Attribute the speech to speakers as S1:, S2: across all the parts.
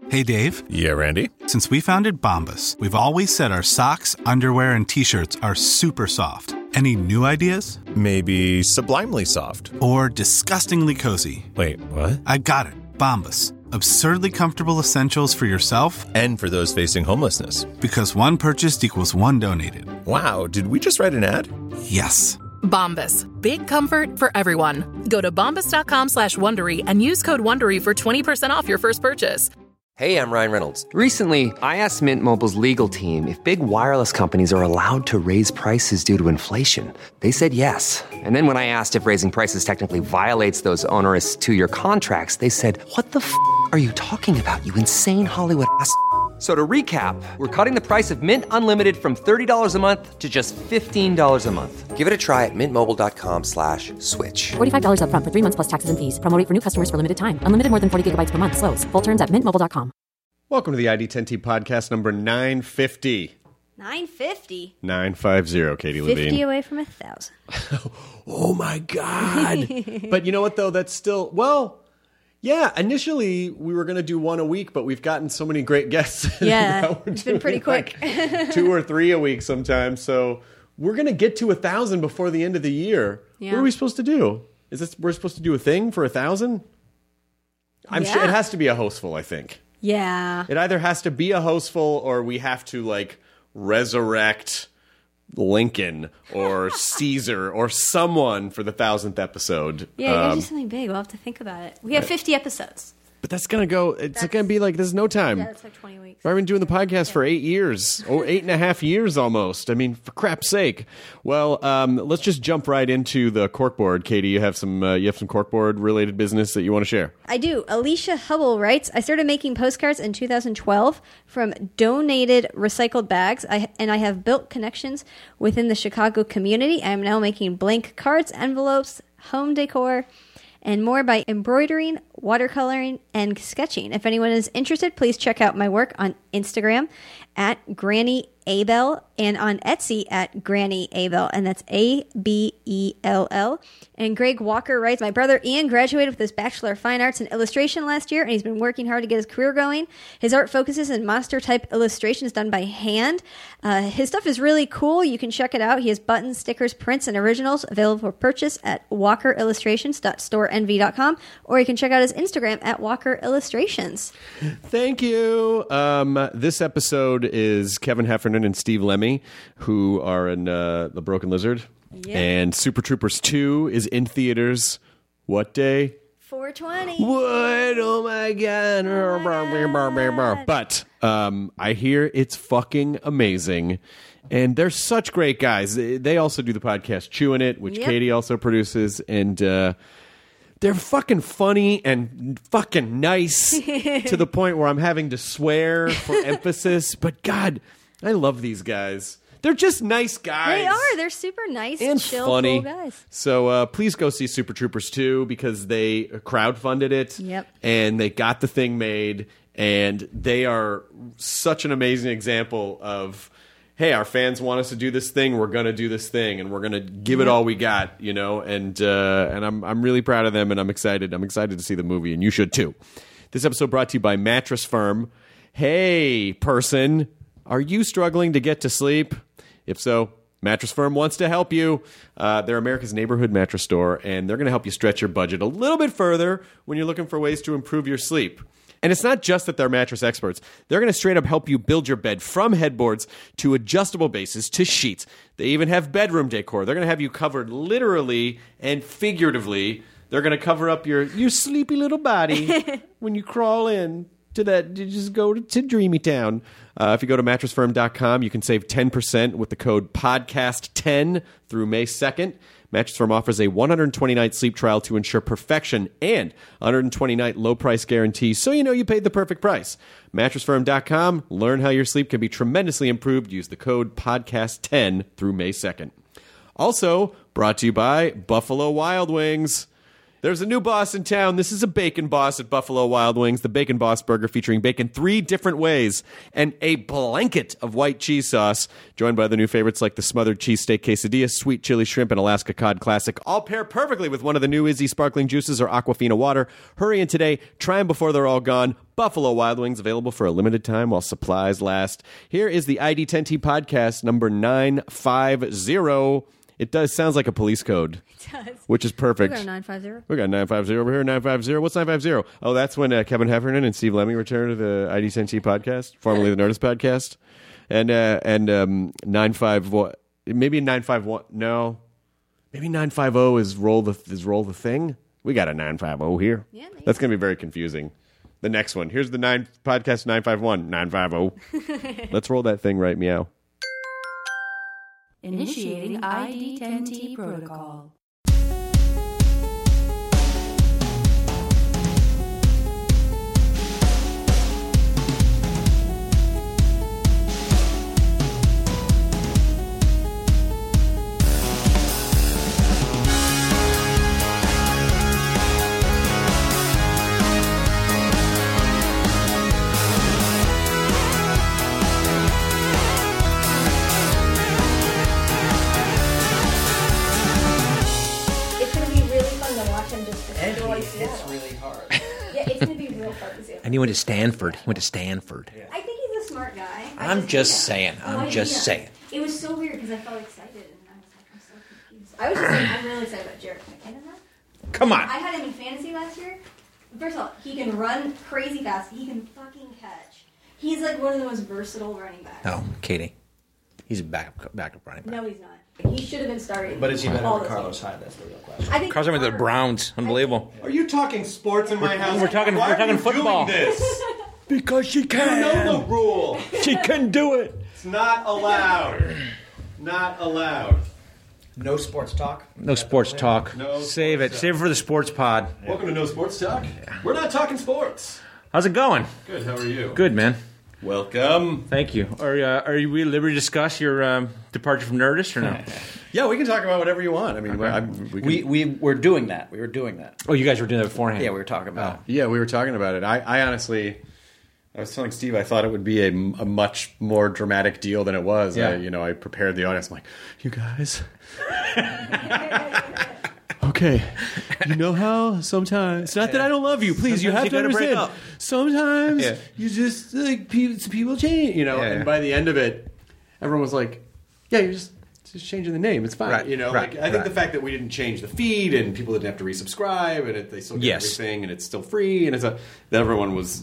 S1: Hey, Dave.
S2: Yeah, Randy?
S1: Since we founded Bombas, we've always said our socks, underwear, and T-shirts are super soft. Any new ideas?
S2: Maybe sublimely soft.
S1: Or disgustingly cozy.
S2: Wait, what?
S1: I got it. Bombas. Absurdly comfortable essentials for yourself
S2: and for those facing homelessness.
S1: Because one purchased equals one donated.
S2: Wow, did we just write an ad?
S1: Yes.
S3: Bombas. Big comfort for everyone. Go to bombas.com/Wondery and use code WONDERY for 20% off your first purchase.
S4: Hey, I'm Ryan Reynolds. Recently, I asked Mint Mobile's legal team if big wireless companies are allowed to raise prices due to inflation. They said yes. And then when I asked if raising prices technically violates those onerous two-year contracts, they said, "What the f*** are you talking about, you insane Hollywood ass?" So to recap, we're cutting the price of Mint Unlimited from $30 a month to just $15 a month. Give it a try at mintmobile.com/switch.
S5: $45 up front for 3 months plus taxes and fees. Promo rate for new customers for limited time. Unlimited more than 40 gigabytes per month. Slows full terms at mintmobile.com.
S6: Welcome to the ID10T podcast number 950.
S7: 950?
S6: 950, Katie Levine.
S7: 50 away from 1,000.
S6: Oh my God. But you know what, though? That's still, well, yeah, initially we were going to do one a week, but we've gotten so many great guests.
S7: Yeah, it's been pretty quick.
S6: Like 2 or 3 a week sometimes. So we're going to get to 1,000 before the end of the year. Yeah. What are we supposed to do? We're supposed to do a thing for 1,000? I'm sure it has to be a hostful, I think.
S7: Yeah.
S6: It either has to be a hostful or we have to like resurrect Lincoln or Caesar or someone for the 1,000th episode.
S7: Yeah, you gotta do something big. We'll have to think about it. We have 50 episodes.
S6: But that's going to go, it's going to be like, there's no time.
S7: Yeah, it's like 20 weeks.
S6: I've been doing the podcast for 8 years, or 8.5 years almost. I mean, for crap's sake. Well, let's just jump right into the corkboard. Katie, you have some corkboard related business that you want to share.
S7: I do. Alicia Hubble writes, I started making postcards in 2012 from donated recycled bags, and I have built connections within the Chicago community. I am now making blank cards, envelopes, home decor, and more by embroidering, watercoloring, and sketching. If anyone is interested, please check out my work on Instagram at Granny Abel and on Etsy at Granny Abel, and that's Abell. And Greg Walker writes, my brother Ian graduated with his Bachelor of Fine Arts in Illustration last year, and he's been working hard to get his career going. His art focuses in monster-type illustrations done by hand. His stuff is really cool. You can check it out. He has buttons, stickers, prints, and originals available for purchase at walkerillustrations.storenv.com, or you can check out his Instagram at Walker Illustrations.
S6: Thank you. This episode is Kevin Heffernan and Steve Lemmy, who are in The Broken Lizard. Yeah. And Super Troopers 2 is in theaters. What day?
S7: 4/20.
S6: What? Oh my God. But I hear it's fucking amazing. And they're such great guys. They also do the podcast Chewing It, which Katie also produces. And they're fucking funny and fucking nice to the point where I'm having to swear for emphasis. But God, I love these guys. They're just nice guys.
S7: They are. They're super nice
S6: and
S7: chill,
S6: funny.
S7: cool guys.
S6: So please go see Super Troopers 2 because they crowdfunded it.
S7: Yep.
S6: And they got the thing made. And they are such an amazing example of, hey, our fans want us to do this thing. We're going to do this thing. And we're going to give it all we got, you know. And I'm really proud of them. And I'm excited. I'm excited to see the movie. And you should too. This episode brought to you by Mattress Firm. Hey, person, are you struggling to get to sleep? If so, Mattress Firm wants to help you. They're America's neighborhood mattress store, and they're going to help you stretch your budget a little bit further when you're looking for ways to improve your sleep. And it's not just that they're mattress experts. They're going to straight up help you build your bed from headboards to adjustable bases to sheets. They even have bedroom decor. They're going to have you covered literally and figuratively. They're going to cover up your sleepy little body when you crawl in. You just go to Dreamy Town. If you go to mattressfirm.com, you can save 10% with the code podcast10 through May 2nd. Mattress Firm offers a 120-night sleep trial to ensure perfection and 120-night low price guarantee, so you know you paid the perfect price. Mattressfirm.com. Learn how your sleep can be tremendously improved. Use the code podcast10 through May 2nd. Also brought to you by Buffalo Wild Wings. There's a new boss in town. This is a Bacon Boss at Buffalo Wild Wings. The Bacon Boss Burger featuring bacon 3 different ways and a blanket of white cheese sauce, joined by the new favorites like the smothered cheesesteak quesadilla, sweet chili shrimp, and Alaska cod classic. All pair perfectly with one of the new Izzy sparkling juices or Aquafina water. Hurry in today. Try them before they're all gone. Buffalo Wild Wings, available for a limited time while supplies last. Here is the ID10T podcast number 950. It sounds like a police code. It does. Which is perfect.
S7: We got 950.
S6: We got 950 over here. 950. What's 950? Oh, that's when Kevin Heffernan and Steve Lemming returned to the ID10T podcast, formerly the Nerdist podcast. And 95, maybe 951. No. Maybe 950 is roll the thing. We got a 950 here. Yeah, maybe. That's going to be very confusing. The next one. Here's the podcast 951. 950. Let's roll that thing right, meow.
S8: Initiating ID10T protocol.
S9: And he went to Stanford. Yeah.
S7: I think he's a smart guy.
S9: I'm just saying.
S7: It was so weird because I felt excited and I was like, I'm so confused. I was just saying, I'm really excited about Jerick McKinnon.
S9: Come on.
S7: I had him in fantasy last year. First of all, he can run crazy fast. He can fucking catch. He's like one of the most versatile running backs.
S9: Oh, Katie. He's a backup running back.
S7: No, he's not. He should have been starting.
S10: But is he better than Carlos Hyde? That's the real question.
S7: I think
S9: Carlos Hyde with the Browns. Unbelievable.
S6: Are you talking sports in my house?
S9: We're talking football.
S6: Doing this?
S9: Because she can.
S6: You know the rule.
S9: She can do it.
S6: It's not allowed. Not allowed.
S10: No sports talk?
S9: No sports talk. Save it for the sports pod.
S6: Welcome to No Sports Talk. We're not talking sports.
S9: How's it going?
S6: Good, how are you?
S9: Good, man.
S6: Welcome.
S9: Thank you. Are you at liberty to discuss your departure from Nerdist or no?
S6: Yeah, we can talk about whatever you want. I mean,
S10: we were doing that. We were doing that.
S9: Oh, you guys were doing that beforehand?
S10: Yeah, we were talking about it.
S6: Yeah, we were talking about it. I honestly, I was telling Steve I thought it would be a much more dramatic deal than it was.
S9: Yeah.
S6: I prepared the audience. I'm like, you guys. Okay, you know how sometimes it's not that I don't love you. Please, you have to understand. Sometimes you just like people change, And by the end of it, everyone was like, "Yeah, you're just changing the name. It's fine."
S9: Right,
S6: I think the fact that we didn't change the feed and people didn't have to resubscribe and they still get everything and it's still free and that everyone was,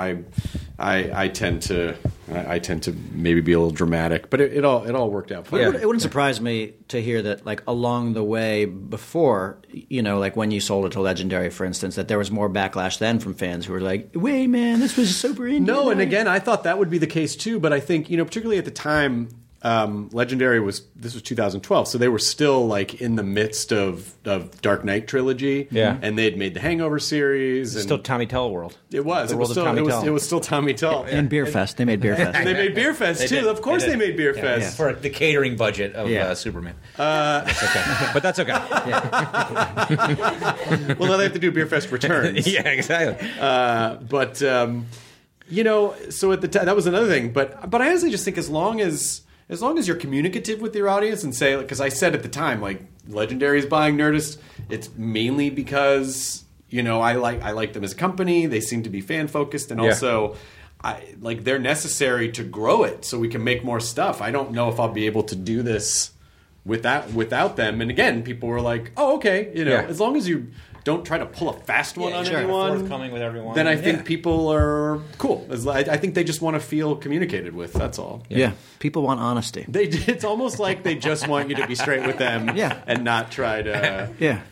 S6: I tend to maybe be a little dramatic, but it all worked out fine.
S10: It wouldn't surprise me to hear that, like, along the way before, like when you sold it to Legendary, for instance, that there was more backlash then from fans who were like, "Wait, man, this was super indie."
S6: No, and again, I thought that would be the case too, but I think, particularly at the time, Legendary this was 2012, so they were still like in the midst of Dark Knight trilogy, and they had made the Hangover series, and
S9: still Tommy Tell world.
S6: It was still Tommy Tell,
S10: and Beer Fest. They made Beer Fest.
S6: They made Beer Fest too. Of course, they made Beer Fest
S9: for the catering budget of Superman. That's okay, but that's okay.
S6: Well, now they have to do Beer Fest returns.
S9: Yeah, exactly.
S6: So at the time, that was another thing. But I honestly just think as long as you're communicative with your audience and say, because I said at the time, like, Legendary is buying Nerdist, it's mainly because, I like them as a company. They seem to be fan focused, and also, they're necessary to grow it so we can make more stuff. I don't know if I'll be able to do this without them. And again, people were like, "Oh, okay," as long as you don't try to pull a fast one on anyone.
S9: Forthcoming with everyone.
S6: Then I think people are cool. I think they just want to feel communicated with. That's all.
S10: Yeah. People want honesty.
S6: It's almost like they just want you to be straight with them, and not try to,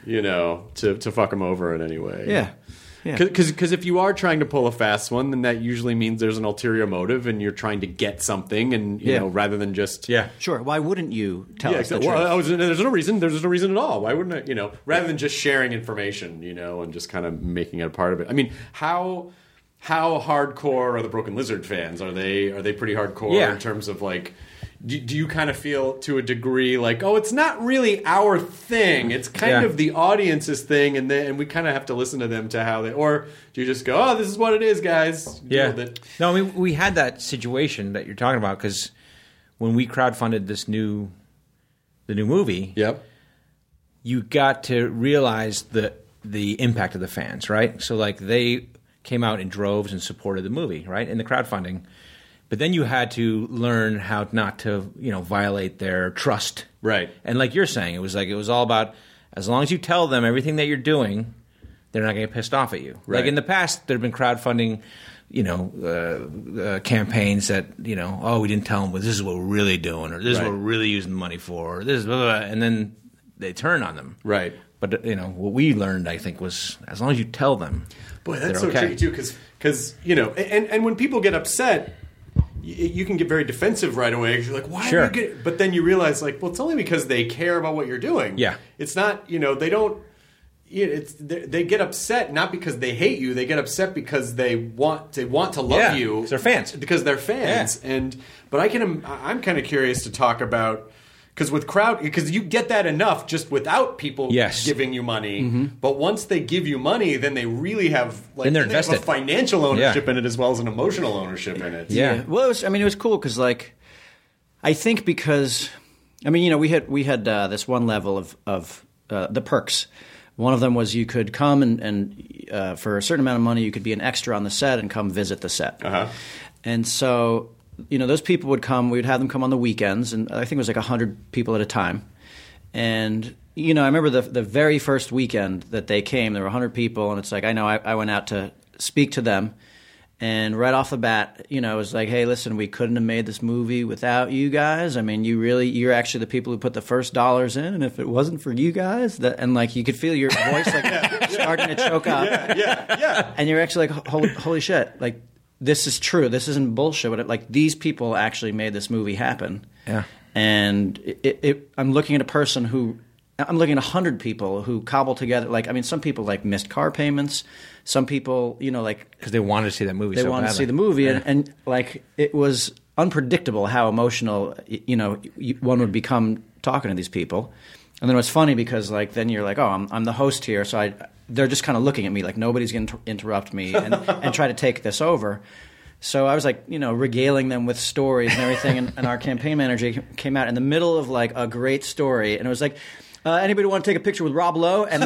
S6: to fuck them over in any way.
S10: Yeah.
S6: Because if you are trying to pull a fast one, then that usually means there's an ulterior motive, and you're trying to get something, and you know, rather than just
S10: sure. Why wouldn't you tell us the truth?
S6: There's no reason. There's no reason at all. Why wouldn't I? Rather than just sharing information, and just kind of making it a part of it. I mean, how hardcore are the Broken Lizard fans? Are they pretty hardcore in terms of like? do you kind of feel to a degree like, oh, it's not really our thing, it's kind of the audience's thing, and we kind of have to listen to them to how they, or do you just go, oh, this is what it is, guys, deal with it?
S11: No, I mean, we had that situation that you're talking about, because when we crowdfunded the new movie, you got to realize the impact of the fans, right? So like they came out in droves and supported the movie, right, in the crowdfunding. But then you had to learn how not to, violate their trust.
S6: Right.
S11: And like you're saying, it was all about, as long as you tell them everything that you're doing, they're not going to get pissed off at you.
S6: Right.
S11: Like in the past, there have been crowdfunding, campaigns that, oh, we didn't tell them, well, this is what we're really doing, or this is what we're really using the money for, or this is blah, blah, blah, and then they turn on them.
S6: Right.
S11: But, what we learned, I think, was as long as you tell them,
S6: boy, that's
S11: so
S6: tricky, too, because and when people get upset, you can get very defensive right away. You're like, why are you getting... But then you realize, like, well, it's only because they care about what you're doing.
S11: Yeah.
S6: It's not, they don't... they get upset not because they hate you. They get upset because they want to love you.
S11: Because they're fans.
S6: Because they're fans. Yeah. But I'm kind of curious to talk about... Because you get that enough just without people giving you money. Mm-hmm. But once they give you money, then they really have
S11: then they're invested.
S6: They have a financial ownership in it as well as an emotional ownership in it.
S10: Yeah. Well, it was cool because I think because we had this one level of the perks. One of them was you could come and for a certain amount of money you could be an extra on the set and come visit the set. Uh-huh. And so. Those people would come. We would have them come on the weekends, and I think it was like 100 people at a time. And I remember the very first weekend that they came, there were 100 people, and it's like I went out to speak to them, and right off the bat, it was like, hey, listen, we couldn't have made this movie without you guys. I mean, you're actually the people who put the first dollars in, and if it wasn't for you guys, and like you could feel your voice like starting to choke up, and you're actually like, holy shit, like. This is true. This isn't bullshit. But these people actually made this movie happen. Yeah. And I'm looking at I'm looking at 100 people who cobbled together. Some people missed car payments. Some people,
S11: because they wanted to see that movie.
S10: They wanted to see the movie, and it was unpredictable how emotional one would become talking to these people. And then it was funny because then you're like, oh, I'm the host here, so they're just kind of looking at me like nobody's going to interrupt me and try to take this over. So I was regaling them with stories and everything, and our campaign manager came out in the middle of a great story, and it was like, anybody want to take a picture with Rob Lowe? And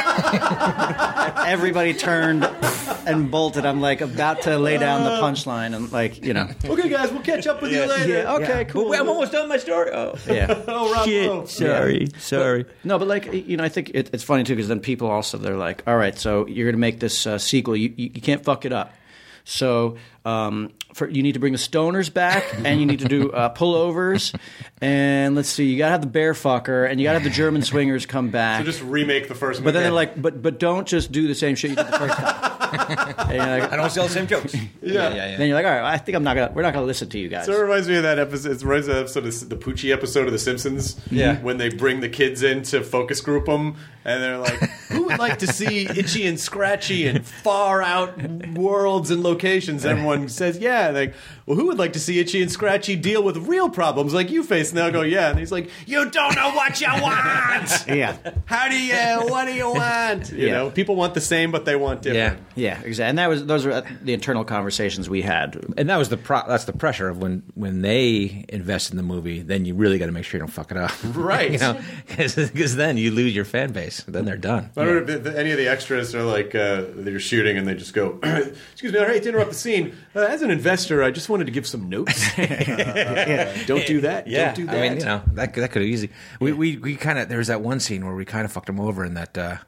S10: everybody turned and bolted. I'm about to lay down the punchline and
S6: Okay, guys, we'll catch up with you later.
S10: Yeah, okay, cool.
S11: I'm almost done my story. Oh,
S10: yeah.
S6: Oh, Rob Lowe.
S11: Sorry.
S10: But I think it's funny too because then people also they're like, all right, so you're going to make this sequel. You can't fuck it up. So you need to bring the stoners back, and you need to do pullovers, and let's see, you got to have the bear fucker, and you got to have the German swingers come back.
S6: So just remake the first movie.
S10: But then they're like, but don't just do the same shit you did the first time.
S11: I don't sell the same jokes.
S10: Yeah. Then you're like, all right, I think we're not gonna listen to you guys.
S6: So it reminds me of that episode. It reminds me of the episode of the Poochie episode of The Simpsons. Yeah. When they bring the kids in to focus group them, and they're like, who would like to see Itchy and Scratchy in far out worlds and locations? And everyone says, yeah. Like, well, who would like to see Itchy and Scratchy deal with real problems like you face? And they'll go, yeah. And he's like, you don't know what you want.
S10: Yeah.
S6: What do you want? You know, people want the same, but they want different.
S10: Yeah, exactly. And those were the internal conversations we had.
S11: And that was that's the pressure of when they invest in the movie, then you really got to make sure you don't fuck it up.
S6: Right.
S11: Because then you lose your fan base. Then they're done.
S6: I don't know if any of the extras are like, they're shooting and they just go, excuse me, I hate to interrupt the scene. As an investor, I just wanted to give some notes. Don't do that.
S11: Yeah.
S6: Don't do that.
S11: I mean, that could have easily. We kind of, there was that one scene where we kind of fucked them over in that.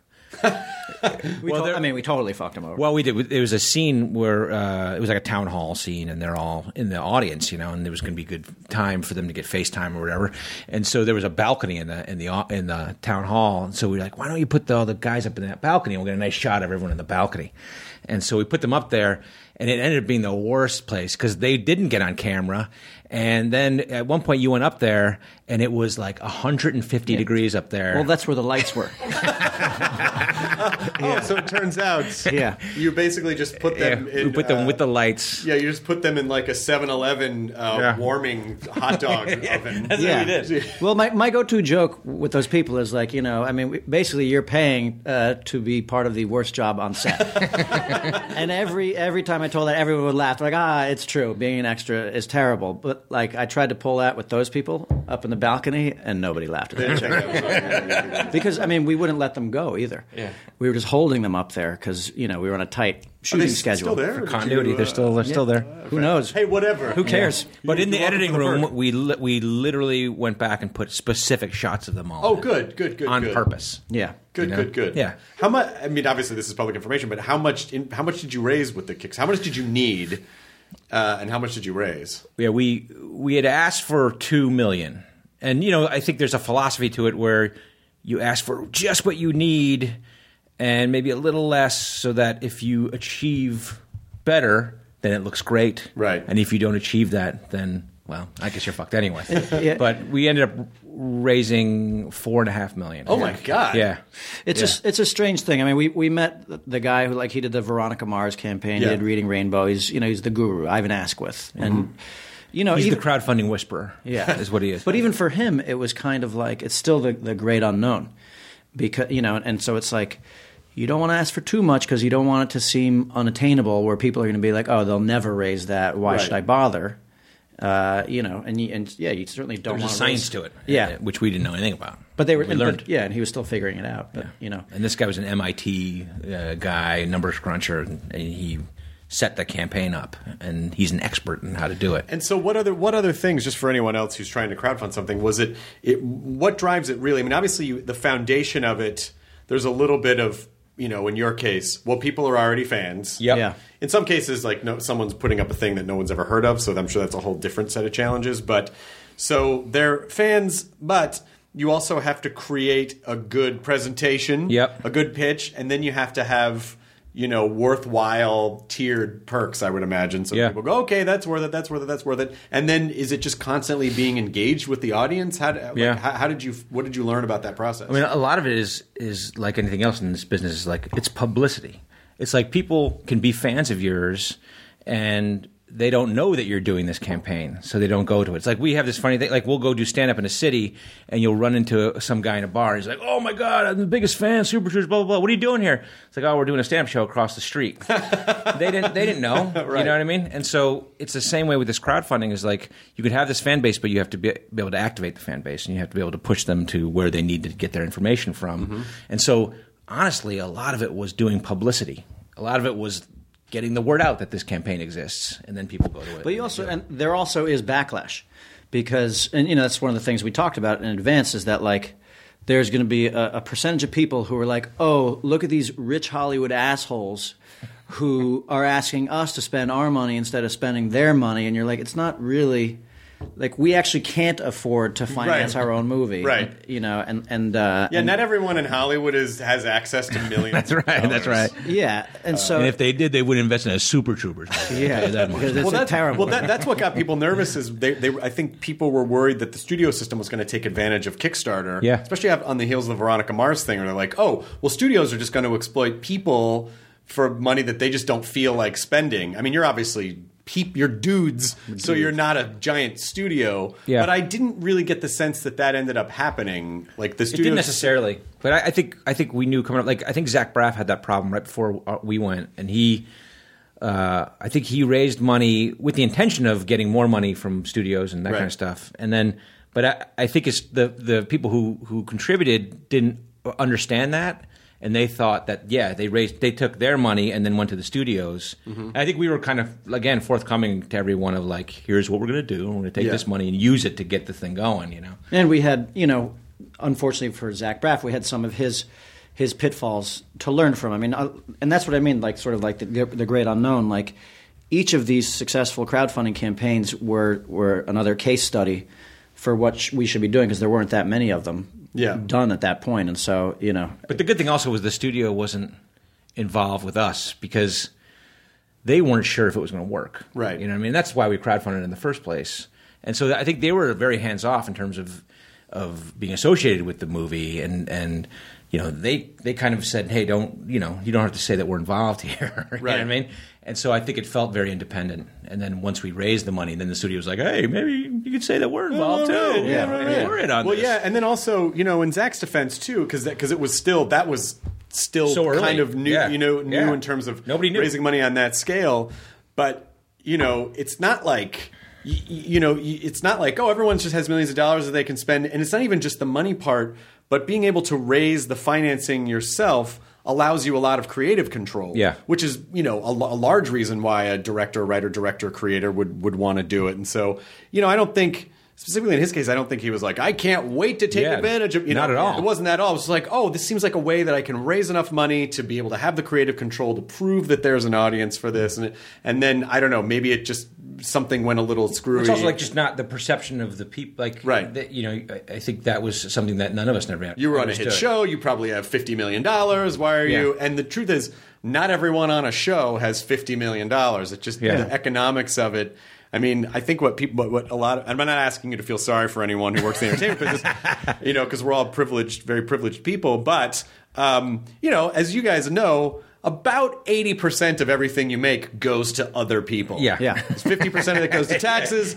S10: We totally fucked them over.
S11: Well, we did. There was a scene where it was like a town hall scene, and they're all in the audience, and there was going to be good time for them to get FaceTime or whatever. And so there was a balcony in the town hall, and so we were like, why don't you put all the guys up in that balcony, and we'll get a nice shot of everyone in the balcony. And so we put them up there, and it ended up being the worst place because they didn't get on camera. And then at one point you went up there, and it was like 150 degrees up there.
S10: Well, that's where the lights were.
S6: So it turns out you basically just put them in...
S11: We put them with the lights.
S6: Yeah, you just put them in like a 7-Eleven warming hot dog oven.
S11: That's what we did.
S10: Well, my go-to joke with those people is like, basically you're paying to be part of the worst job on set. And every time I told that, everyone would laugh. Like, it's true. Being an extra is terrible. But like, I tried to pull that with those people up in the balcony, and nobody laughed at that. Because, we wouldn't let them go either. Yeah. We were just holding them up there because, we were on a tight shooting schedule.
S6: Still there?
S11: For continuity, they're still there.
S10: Who knows?
S6: Hey, whatever.
S10: Who cares?
S11: Yeah. But in the editing room, we literally went back and put specific shots of them all.
S6: Oh, good.
S11: On purpose.
S10: Yeah.
S6: Good.
S11: Yeah.
S6: How much? Obviously, this is public information, but how much did you raise with the kicks? How much did you need, and how much did you raise?
S11: Yeah, we had asked for $2 million, and I think there's a philosophy to it where you ask for just what you need, and maybe a little less, so that if you achieve better, then it looks great.
S6: Right.
S11: And if you don't achieve that, then, well, I guess you're fucked anyway. But we ended up raising $4.5 million.
S6: Oh my God.
S11: Yeah.
S10: It's a strange thing. we met the guy who he did the Veronica Mars campaign.
S6: Yeah.
S10: He did Reading Rainbow. He's the guru, Ivan Asquith. And
S11: he's the crowdfunding whisperer.
S10: Yeah.
S11: Is what he is.
S10: But even for him, it was kind of like it's still the great unknown. Because and so it's like you don't want to ask for too much because you don't want it to seem unattainable where people are going to be like, oh, they'll never raise that. Why should I bother? You certainly don't want
S11: There's a science to it.
S10: Yeah.
S11: Which we didn't know anything about.
S10: But they were
S11: we learned.
S10: And he was still figuring it out. But,
S11: And this guy was an MIT guy, numbers cruncher, and he set the campaign up, and he's an expert in how to do it.
S6: And so what other things, just for anyone else who's trying to crowdfund something, was it what drives it really? Obviously the foundation of it, there's a little bit of, in your case, people are already fans.
S11: Yep.
S10: Yeah.
S6: In some cases, someone's putting up a thing that no one's ever heard of, so I'm sure that's a whole different set of challenges. But so they're fans, but you also have to create a good presentation, a good pitch, and then you have to have worthwhile tiered perks, I would imagine. So people go, okay, that's worth it. And then is it just constantly being engaged with the audience? What did you learn about that process?
S11: A lot of it is like anything else in this business, is like it's publicity. It's like people can be fans of yours and they don't know that you're doing this campaign, so they don't go to it. It's like we have this funny thing, like we'll go do stand-up in a city, and you'll run into some guy in a bar, and he's like, oh my God, I'm the biggest fan, Super Troopers, blah, blah, blah. What are you doing here? It's like, oh, we're doing a stand-up show across the street. They didn't know,
S6: right.
S11: You know what I mean? And so it's the same way with this crowdfunding, is like you could have this fan base, but you have to be able to activate the fan base, and you have to be able to push them to where they need to get their information from. Mm-hmm. And so, honestly, a lot of it was doing publicity. A lot of it was getting the word out that this campaign exists, and then people go to it.
S10: But there also is backlash, because that's one of the things we talked about in advance, is that like there's going to be a percentage of people who are like, oh, look at these rich Hollywood assholes who are asking us to spend our money instead of spending their money, and you're like, it's not really. Like, we actually can't afford to finance our own movie,
S6: right?
S10: Not
S6: everyone in Hollywood has access to millions.
S11: That's right.
S10: Yeah, and
S11: and if they did, they would invest in a Super Troopers movie.
S10: Yeah, that's terrible.
S6: Well, that's what got people nervous. Is I think people were worried that the studio system was going to take advantage of Kickstarter.
S11: Yeah,
S6: especially on the heels of the Veronica Mars thing, where they're like, oh, well, studios are just going to exploit people for money that they just don't feel like spending. You're obviously. You're dudes, so you're not a giant studio.
S11: Yeah.
S6: But I didn't really get the sense that ended up happening. Like the studio
S11: didn't necessarily. But I think we knew coming up. Like I think Zach Braff had that problem right before we went, and I think he raised money with the intention of getting more money from studios and that kind of stuff. And then, but I think it's the people who contributed didn't understand that. And they thought that, they took their money and then went to the studios. Mm-hmm. I think we were kind of, again, forthcoming to everyone of like, here's what we're going to do. We're going to take this money and use it to get the thing going,
S10: And we had, unfortunately for Zach Braff, we had some of his pitfalls to learn from. And that's what I mean, like sort of like the great unknown. Like each of these successful crowdfunding campaigns were another case study for what we should be doing, because there weren't that many of them. Done at that point, and so
S11: But the good thing also was the studio wasn't. involved with us because they weren't sure if it was going to work.
S6: Right.
S11: You know what I mean? That's why we crowdfunded in the first place. And so I think they were very hands off in terms of being associated with the movie, and you know, they kind of said, hey, you don't have to say that we're involved here. You know what I mean? And so I think it felt very independent. And then once we raised the money, then the studio was like, hey, maybe you could say that we're involved too. We're in on this.
S6: Well, yeah, and then also, you know, in Zach's defense too, because it was still
S11: So early.
S6: kind of new, new in terms of
S11: nobody knew.
S6: Raising money on that scale. But you know, it's not like. It's not like, oh, everyone just has millions of dollars that they can spend. And it's not even just the money part, but being able to raise the financing yourself allows you a lot of creative control.
S11: Yeah.
S6: Which is, you know, a large reason why a director, writer, director, creator would want to do it. And so, you know, I don't think, specifically in his case, I don't think he was like, I can't wait to take advantage of,
S11: not at all.
S6: It wasn't that at all. It was like, oh, this seems like a way that I can raise enough money to be able to have the creative control to prove that there's an audience for this. And then, I don't know, maybe it just, something went a little screwy.
S11: It's also like just not the perception of the people. Like,
S6: right.
S11: You know, I think that was something that none of us never had.
S6: You were on a hit show. You probably have $50 million. Why are you? And the truth is, not everyone on a show has $50 million. It's just the economics of it. I mean, I think what a lot of, I'm not asking you to feel sorry for anyone who works in the entertainment business, you know, because we're all privileged, very privileged people. But, you know, as you guys know, about 80% of everything you make goes to other people.
S11: Yeah.
S6: 50% of it goes to taxes.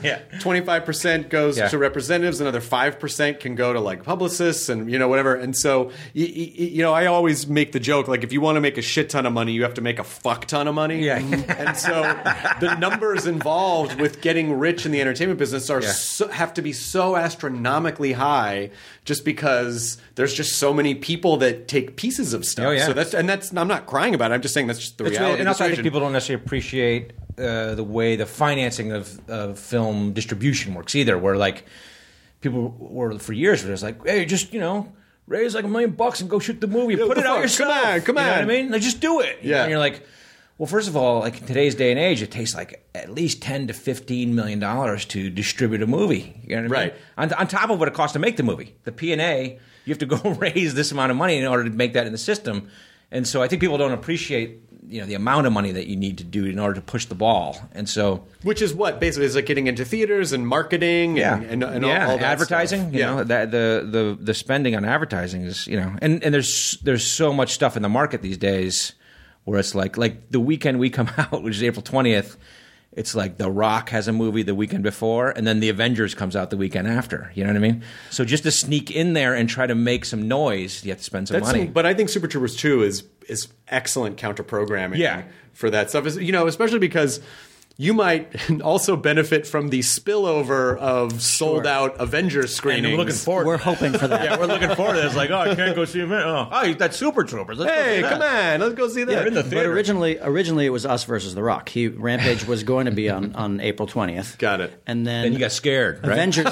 S6: 25% goes to representatives. Another 5% can go to like publicists and, you know, whatever. And so, you know, I always make the joke, like, if you want to make a shit ton of money, you have to make a fuck ton of money.
S11: Yeah.
S6: And so the numbers involved with getting rich in the entertainment business have to be so astronomically high, just because there's just so many people that take pieces of stuff.
S11: Oh, yeah.
S6: So that's I'm not crying about it. I'm just saying that's just the reality.
S11: And
S6: of the
S11: also, I think
S6: situation.
S11: people don't necessarily appreciate the way the financing of film distribution works either. Where like people were for years were just like, hey, just, you know, raise like $1 million and go shoot the movie, put it out yourself.
S6: Come on.
S11: You know what I mean? Like, just do it.
S6: Yeah.
S11: And you're like, well, first of all, like in today's day and age, it takes like at least $10 to $15 million to distribute a movie. You know what I mean?
S6: Right.
S11: On top of what it costs to make the movie, the P&A, you have to go raise this amount of money in order to make that in the system. And so I think people don't appreciate, you know, the amount of money that you need to do in order to push the ball. And so,
S6: which is what basically is like getting into theaters and marketing and all that
S11: advertising.
S6: stuff.
S11: You know, that the spending on advertising is, you know, and there's so much stuff in the market these days where it's like the weekend we come out, which is April 20th. It's like The Rock has a movie the weekend before, and then The Avengers comes out the weekend after. You know what I mean? So just to sneak in there and try to make some noise, you have to spend some money.
S6: But I think Super Troopers 2 is excellent counter programming for that stuff. You know, especially because you might also benefit from the spillover of sold-out Avengers screenings.
S11: And we're looking forward.
S10: We're hoping for that.
S11: Yeah, we're looking forward to it. It's like, oh, I can't go see Avengers. Oh, that's Super Troopers. Let's go see that.
S6: Come on, let's go see that.
S11: Yeah, in the theater.
S10: But originally it was us versus The Rock. Rampage was going to be on April 20th.
S6: Got it.
S10: And then
S11: you got scared, right?
S10: Avengers,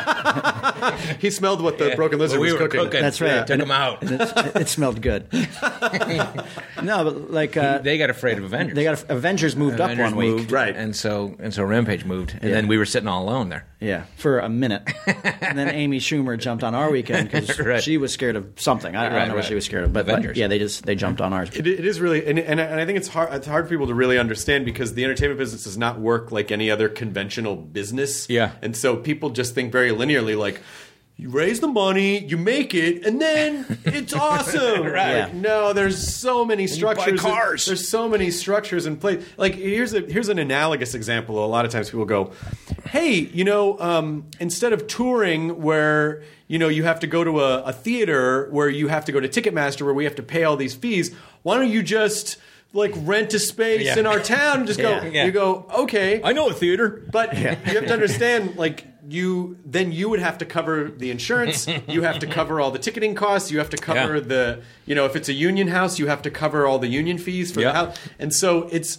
S6: He smelled what the Broken Lizard was cooking.
S10: That's right.
S11: Took him out.
S10: And it smelled good. No, but like
S11: they got afraid of Avengers.
S10: Avengers moved up one week,
S11: moved, right? And so Rampage moved, and then we were sitting all alone there.
S10: Yeah, for a minute, and then Amy Schumer jumped on our weekend because she was scared of something. I don't know what she was scared of, but
S11: Avengers.
S10: Yeah, they jumped on ours.
S6: It is really, and I think it's hard for people to really understand because the entertainment business does not work like any other conventional business.
S11: Yeah,
S6: and so people just think very linearly, like, you raise the money, you make it, and then it's awesome.
S11: Right.
S6: Like, no, there's so many structures.
S11: You buy cars.
S6: There's so many structures in place. Like, here's an analogous example. A lot of times people go, hey, you know, instead of touring where, you know, you have to go to a theater where you have to go to Ticketmaster where we have to pay all these fees, why don't you just like rent a space in our town and just go, you go, okay.
S11: I know a theater.
S6: But you have to understand, like, you would have to cover the insurance, you have to cover all the ticketing costs, you have to cover the, you know, if it's a union house, you have to cover all the union fees for the house. And so it's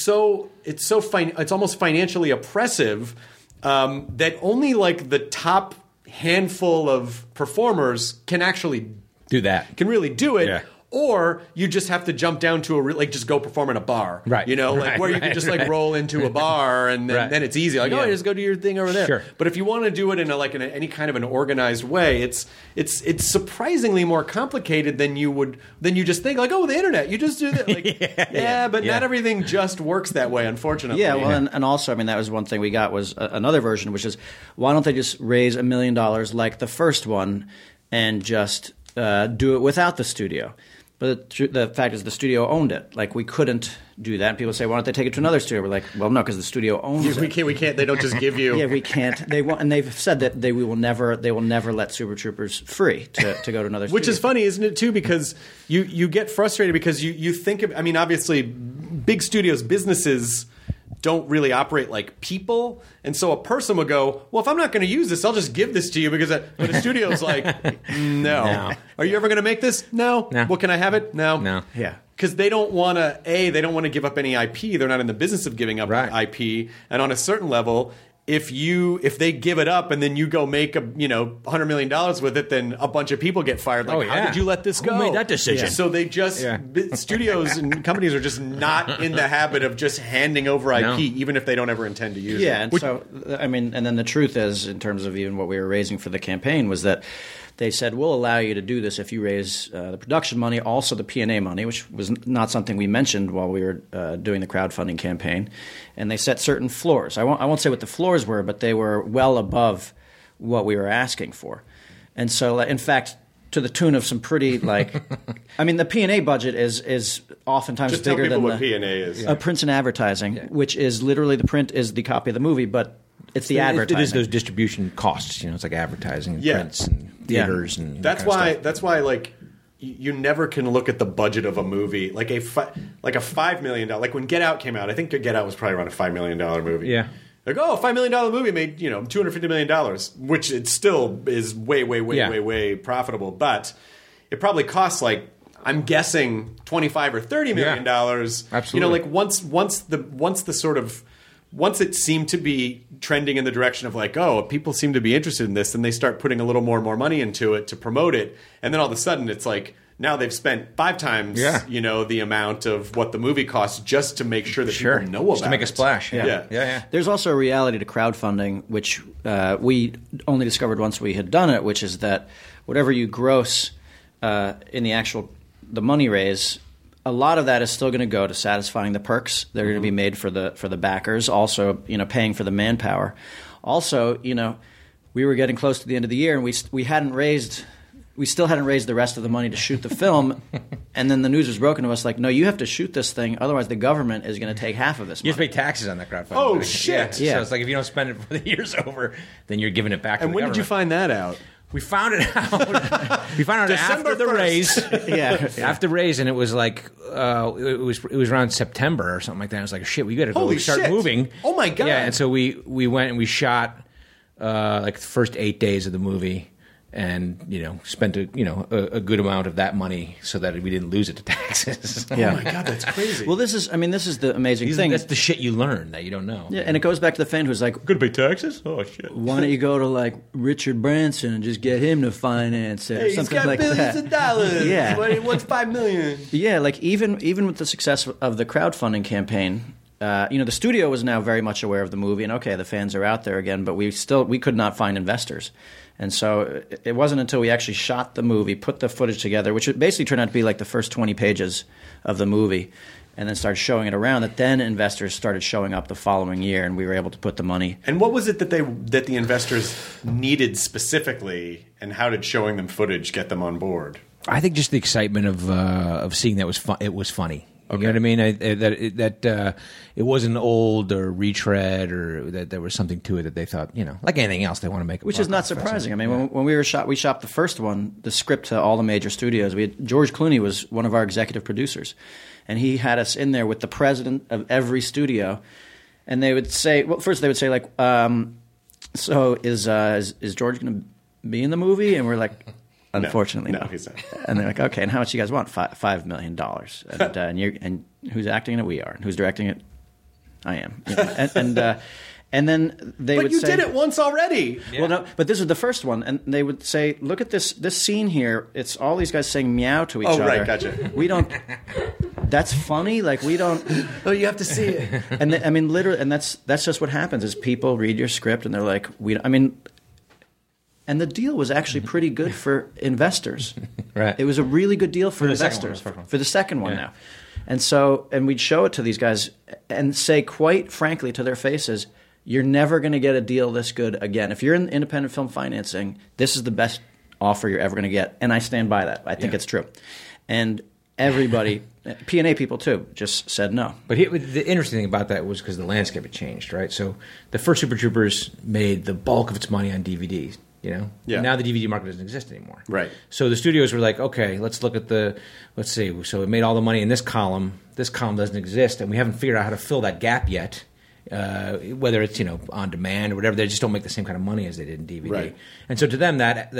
S6: almost financially oppressive that only like the top handful of performers can actually
S11: do that.
S6: Can really do it.
S11: Yeah.
S6: Or you just have to jump down to just go perform in a bar.
S11: Right.
S6: You know, where you can just roll into a bar and then it's easy. Like, just go do your thing over there.
S11: Sure.
S6: But if you want to do it in any kind of an organized way, it's surprisingly more complicated than you just think, like, oh, the internet, you just do that. Like, but not everything just works that way, unfortunately.
S10: Yeah, well, and also, I mean, that was one thing we got was another version, which is, why don't they just raise $1 million like the first one and just do it without the studio? But the fact is the studio owned it. Like, we couldn't do that. And people say, why don't they take it to another studio? We're like, well, no, because the studio owns it.
S6: We can't. They don't just give you.
S10: Yeah, we can't. They want, and they've said that they will never let Super Troopers free to go to another studio.
S6: Which is funny, isn't it, too? Because you get frustrated because you think of, I mean, obviously, big studios, businesses don't really operate like people. And so a person would go, well, if I'm not going to use this, I'll just give this to you. But the studio's like, no. Are you ever going to make this? No. Well, can I have it? No.
S10: Yeah.
S6: Because they don't want to, they don't want to give up any IP. They're not in the business of giving up IP. And on a certain level, if they give it up and then you go make $100 million with it, then a bunch of people get fired. Like, how did you let this go?
S11: Who made that decision?
S6: So they just studios and companies are just not in the habit of just handing over IP, even if they don't ever intend to use it.
S10: Yeah, and so I mean, and then the truth is, in terms of even what we were raising for the campaign, was that they said, we'll allow you to do this if you raise the production money, also the P&A money, which was not something we mentioned while we were doing the crowdfunding campaign. And they set certain floors. I won't say what the floors were, but they were well above what we were asking for. And so, in fact, to the tune of some pretty, I mean, the P&A budget is oftentimes
S6: just
S10: bigger than
S6: what P&A is.
S10: Prints and advertising, which is literally the print is the copy of the movie, but it's the advertising.
S11: It is those distribution costs. It's like advertising, and prints, and theaters, and
S6: that's why like you never can look at the budget of a movie like a $5 million. Like when Get Out came out, I think Get Out was probably around a $5 million movie.
S11: Yeah.
S6: Like, $5 million movie made $250 million, which it still is way profitable. But it probably costs like, I'm guessing $25 or $30 million.
S11: Absolutely.
S6: Once it seemed to be trending in the direction of like, people seem to be interested in this, and they start putting a little more and more money into it to promote it, and then all of a sudden it's like, now they've spent 5 times the amount of what the movie costs just to make sure that people know about it.
S11: Just to make a splash.
S6: Yeah.
S10: There's also a reality to crowdfunding, which we only discovered once we had done it, which is that whatever you gross in the money raise, a lot of that is still going to go to satisfying the perks that are going to be made for the backers. Also, paying for the manpower. Also, we were getting close to the end of the year, and we still hadn't raised the rest of the money to shoot the film. And then the news was broken to us like, no, you have to shoot this thing, otherwise the government is going to take half of this money.
S11: You have to pay taxes on that crowdfunding.
S6: Oh, shit.
S11: Yeah. So it's like if you don't spend it before the year's over, then you're giving it back to the government.
S6: And when did you find that out?
S11: We found it out. We found it after the
S6: 1st.
S11: raise. After the raise, and it was like it was around September or something like that. It was like, shit, we got to go start moving.
S6: Oh my god!
S11: Yeah, and so we went and we shot like the first 8 days of the movie, and spent a good amount of that money so that we didn't lose it to taxes.
S6: Oh my god, that's crazy.
S10: Well, this is the amazing thing.
S11: That's the shit you learn that you don't know.
S10: Yeah, and it goes back to the fan who's like,
S6: "Gonna pay taxes? Oh shit!
S10: Why don't you go to like Richard Branson and just get him to finance it or something like that?"
S6: He's got billions of dollars.
S10: Yeah,
S6: what's $5 million?
S10: Yeah, like even with the success of the crowdfunding campaign. The studio was now very much aware of the movie, and the fans are out there again, but we could not find investors. And so it wasn't until we actually shot the movie, put the footage together, which basically turned out to be like the first 20 pages of the movie, and then started showing it around, that then investors started showing up the following year, and we were able to put the money.
S6: And what was it that the investors needed specifically, and how did showing them footage get them on board?
S11: I think just the excitement of seeing that it was funny. You know what I mean? That it wasn't old or retread, or that there was something to it that they thought, like anything else, they want to make it.
S10: Which is not surprising. I mean, when we shot the first one, the script to all the major studios. George Clooney was one of our executive producers, and he had us in there with the president of every studio, and they would say, first they would say like, so is George going to be in the movie? And we're like, unfortunately,
S6: no, he's not.
S10: And they're like, okay, and how much do you guys want? $5 million. And who's acting in it? We are. And who's directing it? I am. And then they
S6: But
S10: would
S6: you
S10: say,
S6: did it once already.
S10: Well, no, but this was the first one, and they would say, "Look at this scene here. It's all these guys saying meow to each other.
S6: Oh, right, gotcha.
S10: We don't. That's funny. Like we don't.
S6: Oh, you have to see it.
S10: And I mean, literally, and that's just what happens. Is people read your script and they're like, I mean, and the deal was actually pretty good for investors.
S11: Right.
S10: It was a really good deal for
S11: the second
S10: investors
S11: one.
S10: for the second one
S11: Yeah.
S10: now. And we'd show it to these guys and say, quite frankly, to their faces, you're never going to get a deal this good again. If you're in independent film financing, this is the best offer you're ever going to get. And I stand by that. I think it's true. And everybody, P&A people too, just said no.
S11: But the interesting thing about that was because the landscape had changed, right? So the first Super Troopers made the bulk of its money on DVD, you know?
S6: Yeah.
S11: And now the DVD market doesn't exist anymore.
S6: Right.
S11: So the studios were like, okay, let's look at let's see. So it made all the money in this column. This column doesn't exist, and we haven't figured out how to fill that gap yet. Whether it's on demand or whatever, they just don't make the same kind of money as they did in DVD.
S6: Right.
S11: And so to them,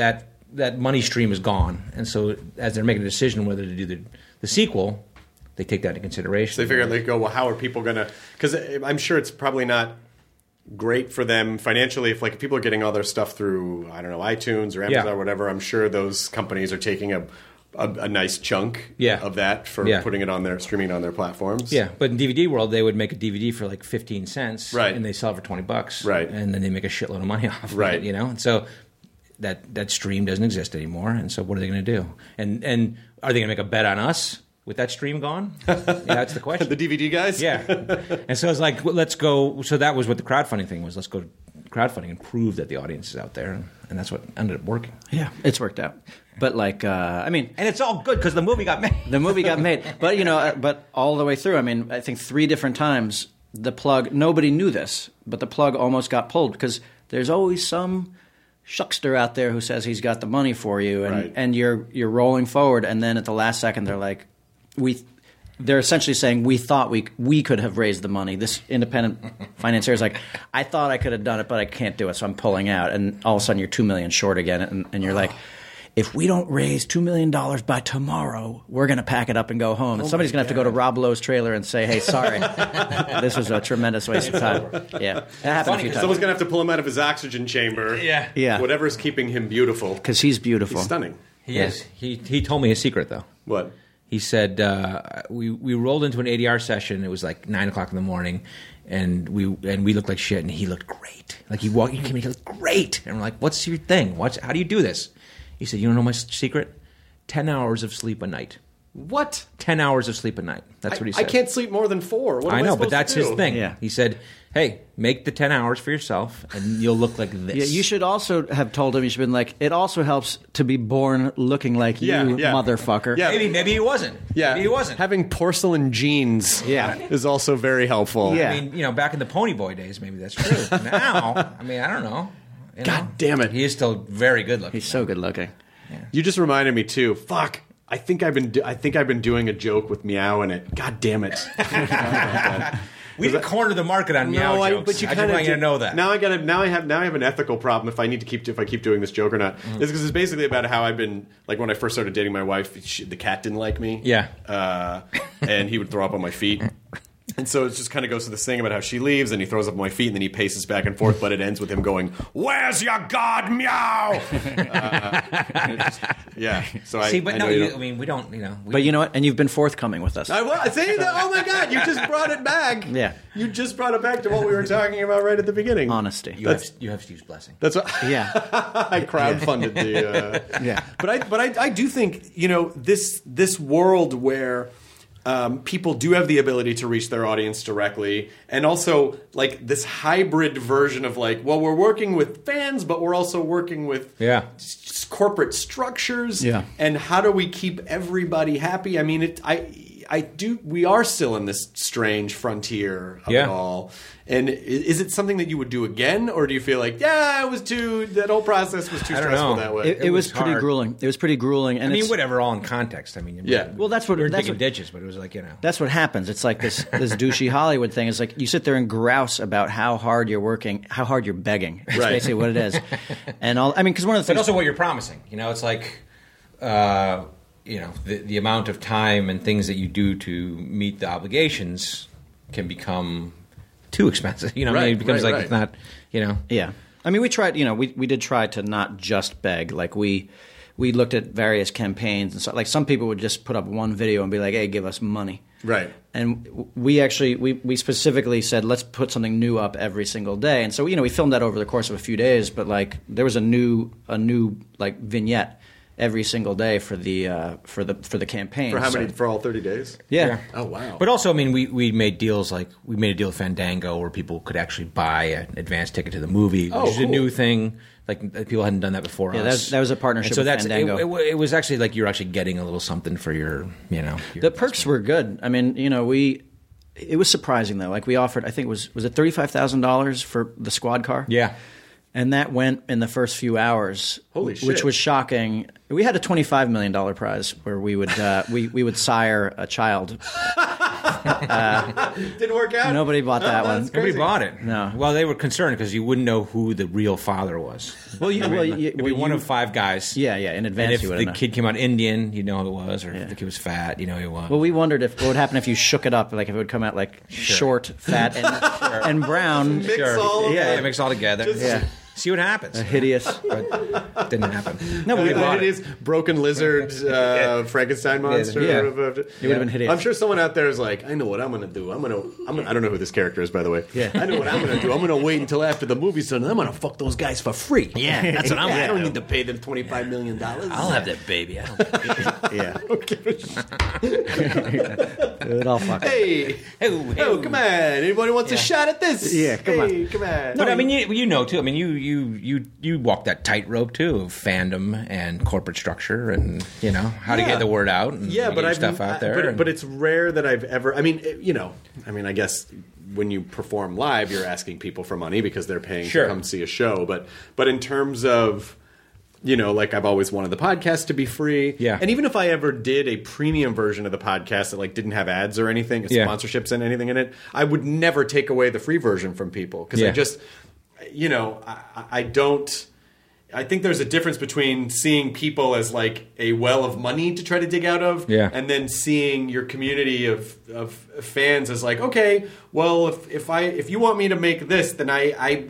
S11: that money stream is gone. And so as they're making a decision whether to do the sequel, they take that into consideration.
S6: So they figure they go, well, how are people going to? Because I'm sure it's probably not great for them financially if people are getting all their stuff through iTunes or Amazon or whatever. I'm sure those companies are taking a nice chunk of that for putting it on streaming on their platforms.
S11: Yeah, but in DVD world, they would make a DVD for like 15 cents,
S6: right,
S11: and they sell it for $20,
S6: right,
S11: and then they make a shitload of money off
S6: right.
S11: of it, and so that stream doesn't exist anymore, and so what are they going to do? And are they going to make a bet on us with that stream gone? That's the question.
S6: The DVD guys?
S11: Yeah. And so it's like, well, let's go. So that was what the crowdfunding thing was. Let's go crowdfunding and prove that the audience is out there, and that's what ended up working.
S10: Yeah, it's worked out. But and
S11: it's all good because the movie got made.
S10: The movie got made, but but all the way through. I mean, I think 3 different times the plug. Nobody knew this, but the plug almost got pulled because there's always some shuckster out there who says he's got the money for you, and you're rolling forward, and then at the last second they're like, They're essentially saying we thought we could have raised the money. This independent financier is like, I thought I could have done it, but I can't do it, so I'm pulling out. And all of a sudden, you're $2 million short again, and you're like, if we don't raise $2 million by tomorrow, we're going to pack it up and go home. And somebody's going to have to go to Rob Lowe's trailer and say, hey, sorry, this was a tremendous waste of time. Yeah, that happened a few times.
S6: Someone's going to have to pull him out of his oxygen chamber.
S10: Yeah.
S6: Whatever's keeping him beautiful.
S10: Because he's beautiful.
S6: He's stunning.
S11: He is. He told me his secret, though.
S6: What?
S11: He said we rolled into an ADR session. It was like 9 o'clock in the morning, and we looked like shit. And he looked great. Like he came in, he looked great. And we're like, "What's your thing? How do you do this?" He said, "You don't know my secret? 10 hours of sleep a night."
S6: What?
S11: 10 hours of sleep a night. That's what he said.
S6: I can't sleep more than 4. What am
S11: I know, but
S6: supposed
S11: that's
S6: to do?
S11: his thing.
S10: Yeah.
S11: He said, hey, make the 10 hours for yourself, and you'll look like this.
S10: Yeah, you should also have told him, you should have been like, it also helps to be born looking like you, motherfucker.
S6: Yeah.
S11: Maybe he wasn't.
S6: Yeah.
S11: Maybe he wasn't.
S6: Having porcelain jeans is also very helpful.
S10: Yeah.
S11: I mean, back in the Pony Boy days, maybe that's true. Now, I mean, I don't know.
S6: God damn it.
S11: He is still very good looking.
S10: He's so good looking.
S11: Yeah.
S6: You just reminded me, too. Fuck. I think I've been doing a joke with meow in it. God damn it!
S11: We didn't corner the market on meow jokes.
S6: But you
S11: I
S6: kind
S11: just
S6: of
S11: want you to know that.
S6: Now I have an ethical problem if I keep doing this joke or not. It's because it's basically about how I've been like when I first started dating my wife. The cat didn't like me.
S11: Yeah.
S6: And he would throw up on my feet. And so it just kind of goes to this thing about how she leaves and he throws up on my feet and then he paces back and forth, but it ends with him going, "Where's your god, meow?" Yeah. So
S11: See, but we don't,
S10: But you know what? And you've been forthcoming with us.
S6: See, oh my God, you just brought it back.
S10: Yeah.
S6: You just brought it back to what we were talking about right at the beginning.
S10: Honesty.
S11: You have Steve's blessing.
S6: That's what.
S10: Yeah.
S6: I crowdfunded the.
S10: Yeah.
S6: But I do think this world where. People do have the ability to reach their audience directly, and also like this hybrid version of like, well, we're working with fans, but we're also working with corporate structures.
S10: Yeah.
S6: And how do we keep everybody happy? I mean, we are still in this strange frontier of it all. And is it something that you would do again, or do you feel like, that whole process was too stressful that way?
S10: It was pretty grueling. It was pretty grueling. And
S11: whatever, all in context. I mean,
S10: well, that's what
S11: we were taking ditches, but it was like,
S10: That's what happens. It's like this douchey Hollywood thing. It's like you sit there and grouse about how hard you're working, how hard you're begging. That's basically what it is. And because one of the things,
S11: but also what you're promising. It's like, the amount of time and things that you do to meet the obligations can become too expensive. You know, what I mean, it becomes it's not. You know,
S10: yeah. I mean, we tried. You know, we did try to not just beg. Like we looked at various campaigns and so. Like some people would just put up one video and be like, "Hey, give us money."
S6: Right.
S10: And we actually we specifically said, let's put something new up every single day. And so, you know, we filmed that over the course of a few days, but like there was a new like vignette every single day for the campaign.
S6: For how many? For all 30 days?
S10: Yeah.
S6: Oh wow.
S11: But also, I mean, we made deals like we made a deal with Fandango where people could actually buy an advance ticket to the movie, which is a new thing. Like people hadn't done that before.
S10: Yeah,
S11: us.
S10: that was a partnership with Fandango.
S11: It was actually like you're actually getting a little something for your, you know.
S10: The perks were good. I mean, you know, it was surprising though. Like we offered, I think was it $35,000 for the squad car?
S11: Yeah.
S10: And that went in the first few hours.
S6: Holy shit.
S10: Which was shocking. We had a $25 million prize where we would we would sire a child.
S6: Didn't work out.
S10: Nobody bought that one.
S11: Nobody bought it.
S10: No.
S11: Well, they were concerned because you wouldn't know who the real father was.
S10: Well,
S11: it'd be one of five guys.
S10: Yeah. In advance,
S11: and if the kid came out Indian, you know who it was, or if the kid was fat, you know who it was.
S10: Well, we wondered what would happen if you shook it up, like if it would come out like short, fat, and brown.
S11: Mix all together. See what happens.
S10: Hideous.
S11: But didn't happen.
S6: No, but hideous broken lizard Frankenstein monster.
S10: Yeah. It would have been hideous.
S6: I'm sure someone out there is like, I know what I'm going to do. I don't know who this character is, by the way.
S10: Yeah.
S6: I know what I'm going to do. I'm going to wait until after the movie's done. I'm going to fuck those guys for free.
S11: Yeah, that's what I'm going to do.
S6: I don't need to pay them $25 million.
S11: I'll have that baby. I don't
S10: yeah.
S6: I don't give a shit.
S10: Good, I'll fuck
S6: Hey, come on. Anybody wants a shot at this?
S10: Yeah, come on.
S6: No,
S11: But I mean, you know too. I mean, you walk that tightrope too of fandom and corporate structure, and you know how to get the word out. And
S6: but
S11: get stuff out there.
S6: But it's rare that I've ever. I mean, you know, I guess when you perform live, you're asking people for money because they're paying to come see a show. But in terms of, you know, like I've always wanted the podcast to be free.
S11: Yeah.
S6: And even if I ever did a premium version of the podcast that like didn't have ads or anything, sponsorships and anything in it, I would never take away the free version from people because I just, you know, I don't. I think there's a difference between seeing people as like a well of money to try to dig out of, and then seeing your community of fans as like, okay, well, if you want me to make this, then I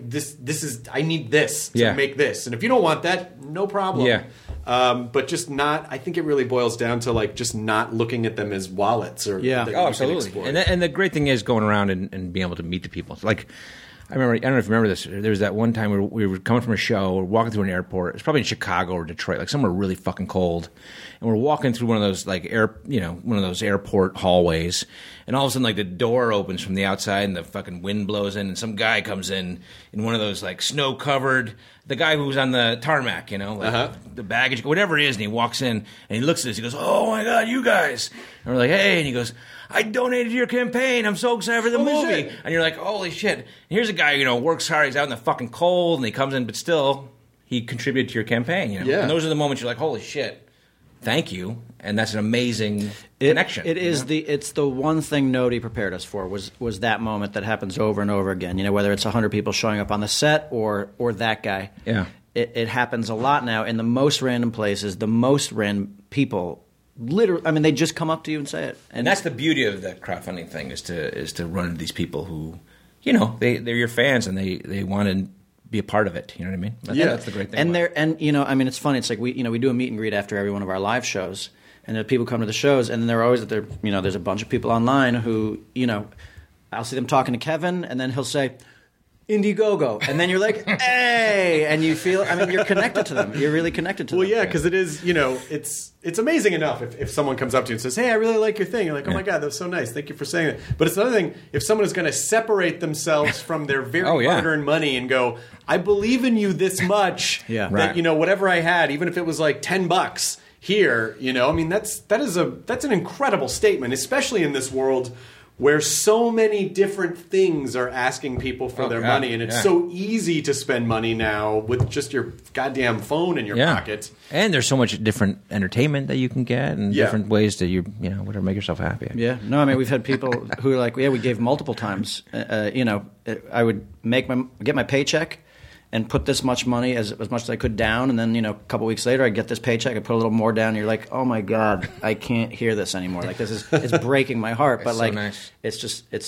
S6: need this to make this, and if you don't want that, no problem.
S11: Yeah.
S6: But just not. I think it really boils down to like just not looking at them as wallets or
S11: absolutely. And the great thing is going around and being able to meet the people. Like, I don't know if you remember this. There was that one time where we were coming from a show, we're walking through an airport. It was probably in Chicago or Detroit, like somewhere really fucking cold. And we're walking through one of those like one of those airport hallways, and all of a sudden like the door opens from the outside and the fucking wind blows in, and some guy comes in one of those like snow covered, the guy who was on the tarmac, you know, like the baggage, whatever it is, and he walks in and he looks at us. He goes, "Oh my God, you guys!" And we're like, "Hey," and he goes, "I donated to your campaign. I'm so excited for the movie." Shit. And you're like, holy shit. And here's a guy, you know, works hard. He's out in the fucking cold, and he comes in, but still, he contributed to your campaign, you know.
S6: Yeah.
S11: And those are the moments you're like, holy shit, thank you. And that's an amazing connection.
S10: It's the one thing Nody prepared us for was that moment that happens over and over again. You know, whether it's 100 people showing up on the set or that guy.
S11: Yeah.
S10: It happens a lot now in the most random places, the most random people. Literally, I mean, they just come up to you and say it,
S11: and that's the beauty of the crowdfunding thing is to run into these people who, you know, they're your fans and they want to be a part of it. You know what I mean? I think that's the great thing.
S10: And you know, I mean, it's funny. It's like we do a meet and greet after every one of our live shows, and the people come to the shows, and they're always there. You know, there's a bunch of people online who, you know, I'll see them talking to Kevin, and then he'll say, Indiegogo, and then you're like, hey, and you feel, I mean, you're connected to them. You're really connected to them.
S6: Well, yeah, because it is, you know, it's amazing enough if someone comes up to you and says, hey, I really like your thing. You're like, oh my God, that's so nice. Thank you for saying that. But it's another thing if someone is going to separate themselves from their very hard-earned money and go, I believe in you this much that, you know, whatever I had, even if it was like $10 here, you know, I mean, that's an incredible statement, especially in this world where so many different things are asking people for their money, and it's so easy to spend money now with just your goddamn phone in your pocket.
S11: And there's so much different entertainment that you can get, and different ways to whatever, make yourself happy.
S10: Yeah, no, I mean, we've had people who are like, we gave multiple times. You know, I would get my paycheck and put this much money as much as I could down, and then, you know, a couple weeks later, I get this paycheck, I put a little more down, and you're like, oh my God, I can't hear this anymore. Like, it's breaking my heart. But like,
S11: so nice.
S10: it's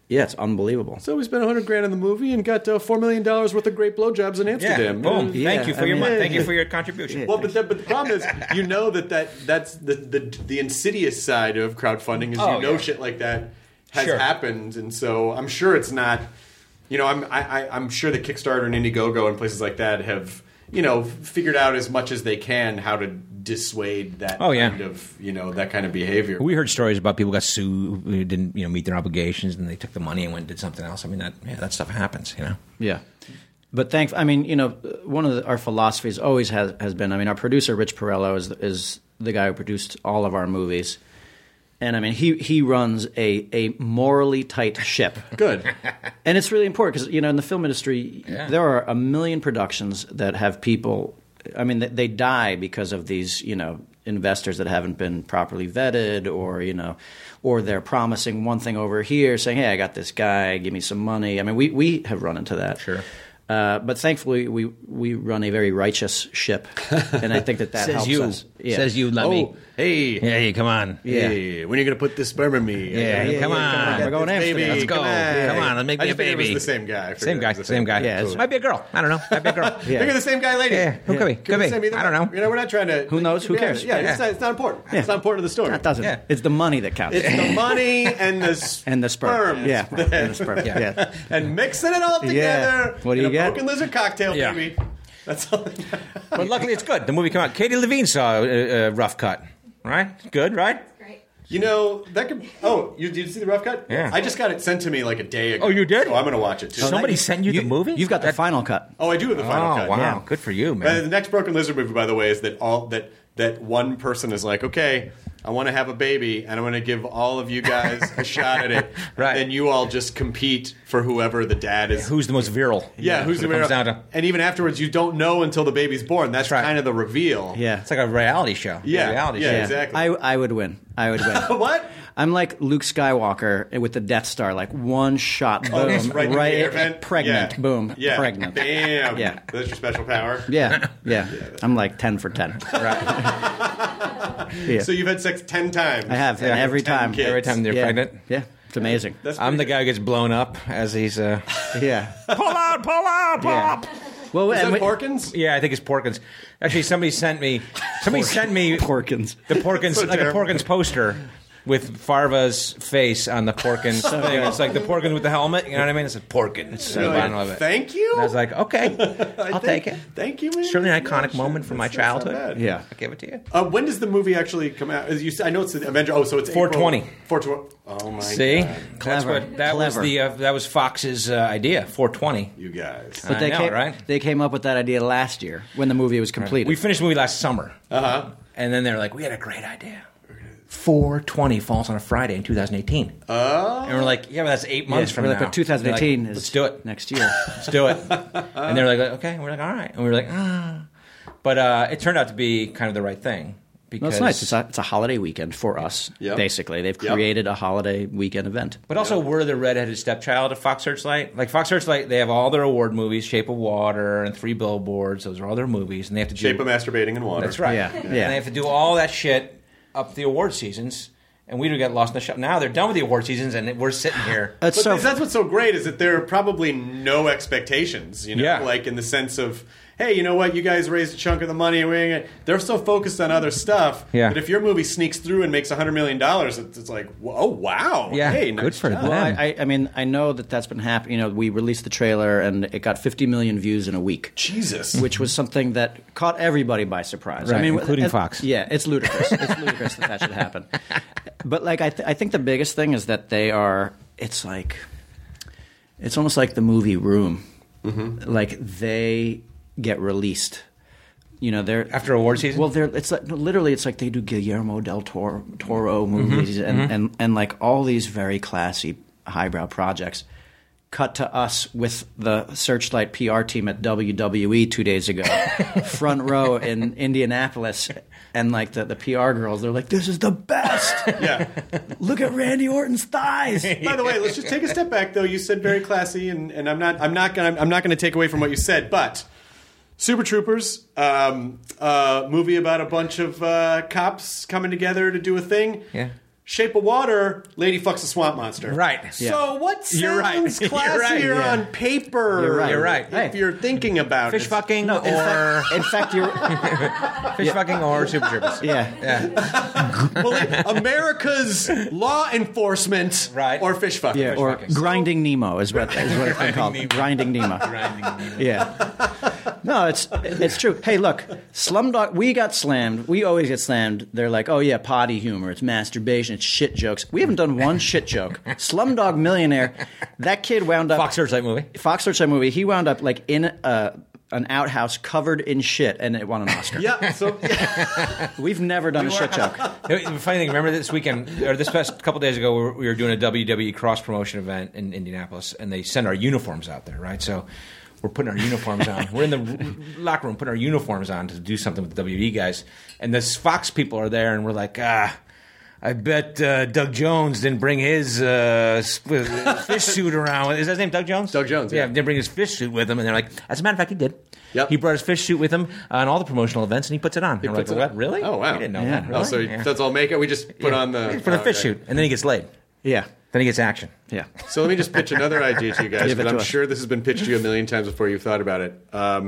S10: it's unbelievable.
S6: So we spent $100,000 on the movie and got $4 million worth of great blowjobs in Amsterdam.
S11: Boom. Thank you for your contribution.
S6: Well, but the problem is, that's the insidious side of crowdfunding is shit like that has happened, and so I'm sure it's not. I'm sure that Kickstarter and Indiegogo and places like that have figured out as much as they can how to dissuade that kind of that kind of behavior.
S11: We heard stories about people got sued who didn't meet their obligations, and they took the money and went and did something else. I mean that stuff happens.
S10: Yeah. But one of our philosophies always has been. I mean, our producer Rich Perello is the guy who produced all of our movies, and I mean he runs a morally tight ship.
S6: Good,
S10: and it's really important because in the film industry there are a million productions that have people. I mean, they die because of these investors that haven't been properly vetted, or they're promising one thing over here, saying, "Hey, I got this guy, give me some money." I mean, we have run into that.
S11: Sure.
S10: But thankfully, we run a very righteous ship, and I think that helps us. Yeah.
S11: Says you, let me. Hey, come on.
S10: Yeah.
S6: Hey, when are you going to put this sperm in me?
S11: Come on.
S10: We're going after
S11: baby. Let's go. Come on, let's make me a baby.
S6: I think it was the same guy.
S11: Same guy.
S10: Yeah,
S11: Might be a girl. I don't know. Might be a girl.
S6: Think of the same guy, lady.
S11: Yeah, who could be? Could be. I don't know.
S6: We're not trying to.
S10: Who knows? Who cares?
S6: Yeah, it's not important.
S10: Yeah.
S6: It's not important to the story.
S10: That doesn't.
S6: Yeah.
S10: It's the money that counts.
S6: It's the money and the
S10: sperm. Yeah, and the sperm. Yeah.
S6: And mixing it all together.
S10: Yeah. What do you get?
S6: Broken lizard cocktail, baby. That's all.
S11: But luckily, it's good. The movie came out. Katie Levine saw a rough cut. Right? Good, right?
S6: That could. Oh, did you see the rough cut?
S11: Yeah.
S6: I just got it sent to me like a day ago.
S11: Oh, you did?
S6: So I'm going to watch it too.
S11: Somebody sent you the movie?
S10: You've got the final cut.
S6: Oh, I do have the final cut.
S11: Wow,
S6: Yeah.
S11: good for you, man.
S6: The next Broken Lizard movie, by the way, is that one person is like, okay, I want to have a baby, and I'm going to give all of you guys a shot at it.
S11: Right.
S6: And you all just compete for whoever the dad is.
S11: Who's the most virile?
S6: Yeah, who's the virile. And even afterwards, you don't know until the baby's born. That's kind of the reveal.
S10: Yeah.
S11: It's like a reality show.
S6: Yeah,
S11: Reality show.
S6: exactly.
S10: I would win.
S6: What?
S10: I'm like Luke Skywalker with the Death Star, like one shot, boom,
S6: right in the air vent?
S10: pregnant,
S6: Yeah.
S10: boom,
S6: Yeah.
S10: pregnant.
S6: Bam.
S10: Yeah.
S6: That's your special power.
S10: Yeah. I'm like 10 for 10.
S11: Right.
S10: Yeah.
S6: So you've had sex 10 times.
S10: I have, and every
S6: 10
S10: time.
S6: kids.
S11: Every time they're pregnant?
S10: Yeah, it's amazing.
S11: I'm the guy who gets blown up as he's...
S10: Yeah.
S11: pull out!
S10: Yeah. Well,
S6: Is that Porkins?
S11: Yeah, I think it's Porkins. Actually, somebody sent me
S10: Porkins.
S11: the Porkins,
S6: So
S11: like a
S6: terrible.
S11: Porkins poster with Farva's face on the Porkins thing. It's like the Porkins with the helmet. You know what I mean? It's a Porkins.
S6: You're
S11: I
S6: like,
S11: don't know it.
S6: thank you?
S11: And I was like, okay, I'll take it.
S6: Thank you, man.
S11: Certainly an iconic moment from my
S6: That's not
S11: childhood.
S6: bad.
S10: Yeah.
S11: I'll give it to you.
S6: When does the movie actually come out? As you said, I know it's the Avenger. Oh, so it's
S11: 4/20.
S6: April 4/20. Oh my
S11: See?
S6: god!
S10: Clever.
S11: That was that was Fox's idea, 4/20.
S6: You guys.
S10: But
S11: I know, right?
S10: They came up with that idea last year when the movie was completed.
S11: We finished the movie last summer. And then they're like, we had a great idea. 4/20 falls on a Friday in 2018. And we're like, yeah, but that's 8 months from
S10: we're
S11: now.
S10: like, but 2018
S11: Like,
S10: is
S11: let's do it.
S10: next year.
S11: Let's do it. And they're like, okay. And we're like, all right. And we were like, ah. But it turned out to be kind of the right thing.
S10: No, it's nice. It's a holiday weekend for us, basically. They've created a holiday weekend event.
S11: But also, we're the redheaded stepchild of Fox Searchlight. Like, Fox Searchlight, they have all their award movies, Shape of Water and 3 Billboards. Those are all their movies. And they have to do...
S6: Shape of Masturbating in Water.
S11: That's right.
S10: Yeah.
S11: And they have to do all that shit up the award seasons. And we do get lost in the shop. Now they're done with the award seasons, and we're sitting here.
S6: But that's what's so great is that there are probably no expectations, like in the sense of, hey, you know what, you guys raised a chunk of the money. They're so focused on other stuff.
S11: Yeah.
S6: But if your movie sneaks through and makes $100 million, it's like, oh, wow.
S11: Yeah,
S6: hey,
S11: good
S6: nice
S11: for
S6: job.
S11: them.
S10: Well, I mean, I know that's been happening. We released the trailer, and it got 50 million views in a week.
S6: Jesus.
S10: Which was something that caught everybody by surprise.
S11: Right,
S10: I mean,
S11: including Fox.
S10: Yeah, it's ludicrous. It's ludicrous that should happen. But like, I think the biggest thing is that they are. It's almost like the movie Room. Mm-hmm. Like they get released. They're
S11: after award season.
S10: Well, it's like literally, it's like they do Guillermo del Toro movies and like all these very classy highbrow projects. Cut to us with the Searchlight PR team at WWE 2 days ago, front row in Indianapolis, and like the PR girls, they're like, "This is the best!
S6: Yeah,
S10: look at Randy Orton's thighs."
S6: By the way, let's just take a step back, though. You said very classy, and I'm not gonna take away from what you said, but Super Troopers, movie about a bunch of cops coming together to do a thing.
S11: Yeah.
S6: Shape of Water, lady fucks a swamp monster.
S11: Right.
S6: So what
S11: You're right.
S6: sounds
S11: You're
S6: classier
S11: right. Yeah.
S6: on paper?
S10: You're right.
S6: If you're thinking about
S11: Fish
S6: it.
S11: fucking
S10: No,
S11: or
S10: in fact, you're.
S11: fish fucking or Super Troopers.
S10: Yeah.
S6: Well, America's law enforcement,
S11: Right.
S6: or fish fucking.
S10: Yeah, or Grinding Nemo is what it's been called. Grinding Nemo.
S11: Grinding Nemo.
S10: Yeah. No, it's true. Hey, look, Slumdog, we got slammed. We always get slammed. They're like, oh yeah, potty humor, it's masturbation, it's shit jokes. We haven't done one shit joke. Slumdog Millionaire, that kid wound up...
S11: Fox Searchlight movie.
S10: Fox Searchlight movie. He wound up like in an outhouse covered in shit, and it won an Oscar.
S6: Yeah, so
S10: We've never done a shit joke.
S11: The funny thing, remember this weekend, or this past couple days ago, we were doing a WWE cross promotion event in Indianapolis, and they send our uniforms out there, right? So we're putting our uniforms on. We're in the locker room putting our uniforms on to do something with the WWE guys, and this Fox people are there, and we're like, I bet Doug Jones didn't bring his fish suit around. Is that his name, Doug Jones?
S6: Doug Jones, yeah.
S11: Didn't bring his fish suit with him. And they're like, as a matter of fact, he did.
S6: Yep.
S11: He brought his fish suit with him on all the promotional events, and he puts it on. And we're like, what, really?
S6: Oh, wow.
S11: We didn't know
S10: Yeah.
S11: that. Really?
S6: Oh, so that's all makeup? We just put on the...
S11: For the fish suit. And then he gets laid.
S10: Yeah.
S11: Then he gets action.
S10: Yeah.
S6: So let me just pitch another idea to you guys,
S10: Give it
S6: because
S10: to
S6: I'm
S10: us.
S6: sure this has been pitched to you a million times before you've thought about it.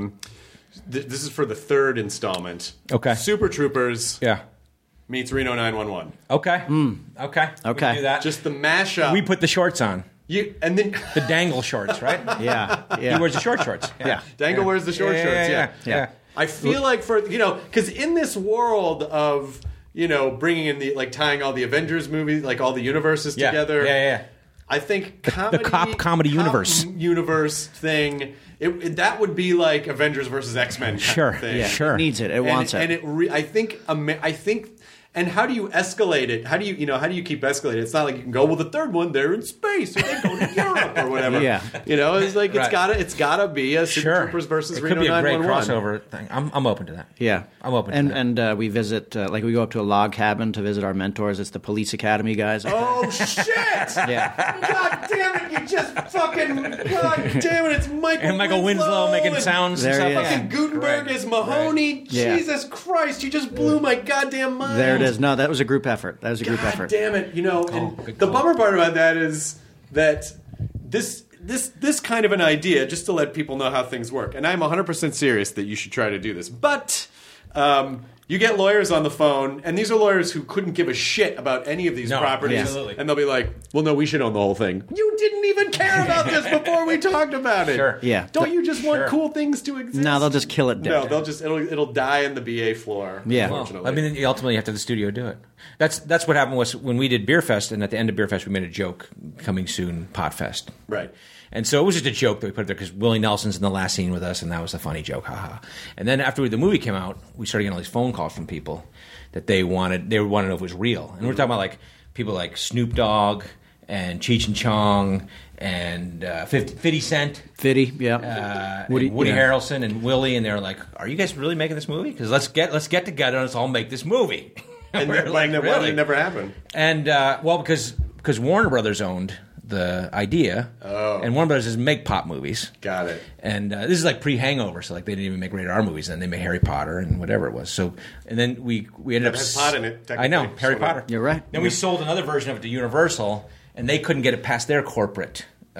S6: This is for the third installment.
S11: Okay.
S6: Super Troopers
S11: Yeah.
S6: meets Reno 911.
S11: Okay. Okay. We
S10: Okay.
S11: can do that.
S6: Just the mashup.
S11: We put the shorts on.
S6: And then
S11: The dangle shorts, right?
S10: Yeah.
S11: He
S10: Yeah.
S11: wears the short shorts.
S10: Yeah.
S6: Dangle wears the short shorts. Yeah.
S10: Yeah.
S6: I feel like because in this world of bringing in the tying all the Avengers movies, like all the universes
S11: Yeah.
S6: together.
S11: Yeah.
S6: I think
S11: The cop comedy universe.
S6: universe thing. That would be like Avengers versus X-Men.
S11: Sure.
S6: Kind of thing.
S10: Yeah.
S11: Sure.
S10: It needs it. It wants it.
S6: And I think. And how do you escalate it? How do you keep escalating? It's not like you can go, well, the third one, they're in space, or they go to Europe, or whatever.
S10: Yeah.
S6: It's like
S11: Right.
S6: it's gotta be a Super
S11: Sure.
S6: Troopers versus
S11: It
S6: Reno
S11: could be a great
S6: 911.
S11: crossover thing. I'm open to that.
S10: Yeah,
S11: I'm open to
S10: and
S11: that.
S10: And we visit, we go up to a log cabin to visit our mentors. It's the Police Academy guys.
S6: Oh shit!
S10: Yeah,
S6: God damn it! You just fucking God damn it! It's Michael
S11: And Michael Winslow making
S6: and
S11: sounds.
S10: There
S11: and
S10: he
S11: stuff.
S10: is.
S6: Fucking Gutenberg
S11: Right.
S6: is Mahoney.
S10: Yeah.
S6: Jesus Christ! You just blew my goddamn mind.
S10: there it is. No, that was a group effort. That was a group
S6: God
S10: effort.
S6: damn it! And
S11: good
S6: the
S11: call.
S6: bummer part about that is that this kind of an idea, just to let people know how things work, and I'm 100% serious that you should try to do this, but. You get lawyers on the phone, and these are lawyers who couldn't give a shit about any of these
S11: No,
S6: properties.
S11: absolutely.
S6: And they'll be like, well, no, we should own the whole thing. You didn't even care about this before we talked about it.
S11: Sure.
S10: Yeah.
S6: Don't you just want
S11: Sure.
S6: cool things to exist?
S10: No, they'll just kill it dead.
S6: No, it'll die on the BA floor.
S10: Yeah.
S11: Well,
S6: Unfortunately.
S11: I mean, you ultimately have to have the studio do it. That's what happened was when we did Beer Fest, and at the end of Beer Fest, we made a joke, coming soon, Pot Fest.
S6: Right.
S11: And so it was just a joke that we put there because Willie Nelson's in the last scene with us, and that was a funny joke, haha. And then after the movie came out, we started getting all these phone calls from people that they wanted to know if it was real. And we're talking about like people like Snoop Dogg and Cheech and Chong and 50 Cent.
S10: 50, yeah.
S11: Woody
S10: yeah.
S11: Harrelson and Willie, and they're like, "Are you guys really making this movie? Because let's get together and let's all make this movie."
S6: And
S11: we're like,
S6: really? It never happened.
S11: And because Warner Brothers owned the idea, and Warner Brothers doesn't make pop movies.
S6: Got it.
S11: And this is like pre-Hangover, so like they didn't even make rated R movies. Then they made Harry Potter and whatever it was. So and then we ended up
S6: That had pot in it,
S11: I know
S6: technically.
S11: Harry
S6: So
S11: Potter.
S10: You're right.
S11: Then we sold another version of it to Universal, and they couldn't get it past their corporate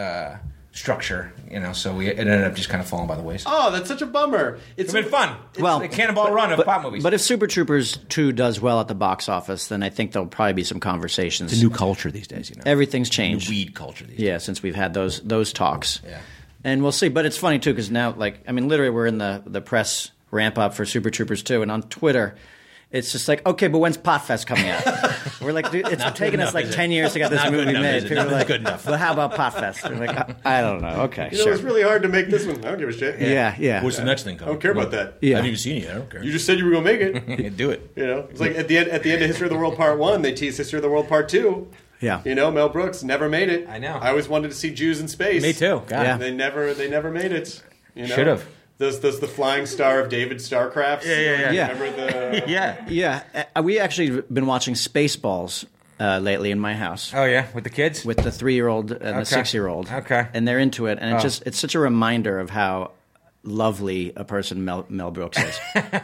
S11: structure. So it ended up just kind of falling by the wayside.
S6: Oh, that's such a bummer.
S11: It's been fun.
S10: Well,
S11: It's a cannonball run of pop movies.
S10: But if Super Troopers 2 does well at the box office, then I think there'll probably be some conversations.
S11: it's a new culture these days,
S10: Everything's changed.
S11: New weed culture these days.
S10: Yeah, since we've had those talks.
S11: Yeah.
S10: And we'll see. But it's funny, too, because now, literally we're in the press ramp-up for Super Troopers 2, and on Twitter, it's just like, okay, but when's Potfest coming out? We're like, dude, it's taken us like 10 years to get this
S11: Not good
S10: movie
S11: enough,
S10: made.
S11: is it?
S10: People are
S11: Not
S10: like,
S11: good enough.
S10: Well, how about Potfest? We're like, I don't know. Okay, sure.
S6: It's really hard to make this one. I don't give a shit.
S10: Yeah.
S11: What's the next thing
S6: I
S11: coming?
S6: don't care about that.
S10: Yeah.
S11: I haven't even seen it. I don't care.
S6: You just said you were going to make it.
S11: Do it.
S6: It's like at the end of History of the World Part 1, they teased History of the World Part 2.
S10: Yeah.
S6: Mel Brooks never made it.
S11: I know.
S6: I always wanted to see Jews in space.
S11: Me too. God.
S10: Yeah.
S6: They never made it.
S11: Should have.
S6: Does the flying star of David Starcraft?
S10: Yeah.
S6: Remember the?
S11: Yeah.
S10: Yeah. We actually been watching Spaceballs lately in my house.
S11: Oh yeah, with the kids.
S10: With the 3-year-old and the 6-year-old.
S11: Okay.
S10: And they're into it. And it's such a reminder of how lovely a person Mel Brooks is.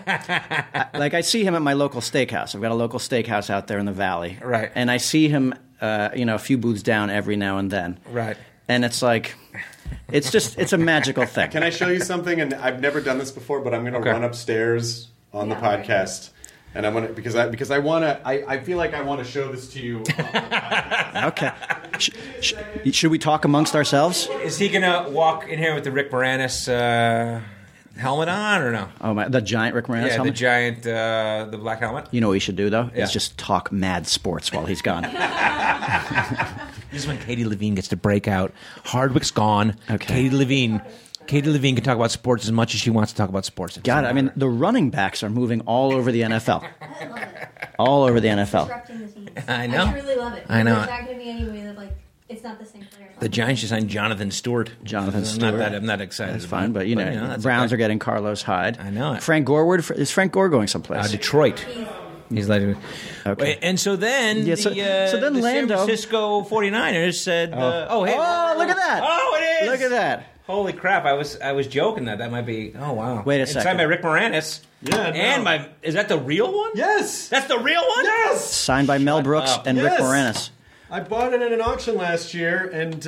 S10: I see him at my local steakhouse. I've got a local steakhouse out there in the valley.
S11: Right.
S10: And I see him, a few booths down every now and then.
S11: Right.
S10: And it's like, it's a magical thing.
S6: Can I show you something? And I've never done this before, but I'm going to run upstairs on the podcast. And I want to, because I want to, I feel like I want to show this to you on the podcast.
S10: Okay. Should we talk amongst ourselves?
S11: Is he going to walk in here with the Rick Moranis helmet on or no?
S10: Oh, the giant Rick Moranis helmet?
S11: The giant, the black helmet.
S10: You know what we should do, though? Is just talk mad sports while he's gone.
S11: This is when Katie Levine gets to break out. Hardwick's gone. Okay. Katie Levine can talk about sports as much as she wants to talk about sports.
S10: God, I mean, the running backs are moving all over the NFL. All over the NFL.
S11: I know.
S7: I truly love it.
S11: I know.
S7: There's not going to be any way that, it's not the same player.
S11: The Giants just signed Jonathan Stewart. I'm not excited.
S10: That's fine, but, Browns are getting Carlos Hyde.
S11: I know it.
S10: Frank Gore, is Frank Gore going someplace?
S11: Detroit. He's like, okay. And so then,
S10: so then
S11: the
S10: Lando,
S11: San Francisco 49ers said, hey.
S10: Oh, look at that.
S11: Oh, it is.
S10: Look at that.
S11: Holy crap, I was joking that might be, oh, wow.
S10: Wait a second.
S11: Signed by Rick Moranis.
S6: Yeah, no.
S11: And is that the real one?
S6: Yes.
S11: That's the real one?
S6: Yes.
S10: Signed by Mel Brooks and Rick Moranis.
S6: I bought it at an auction last year,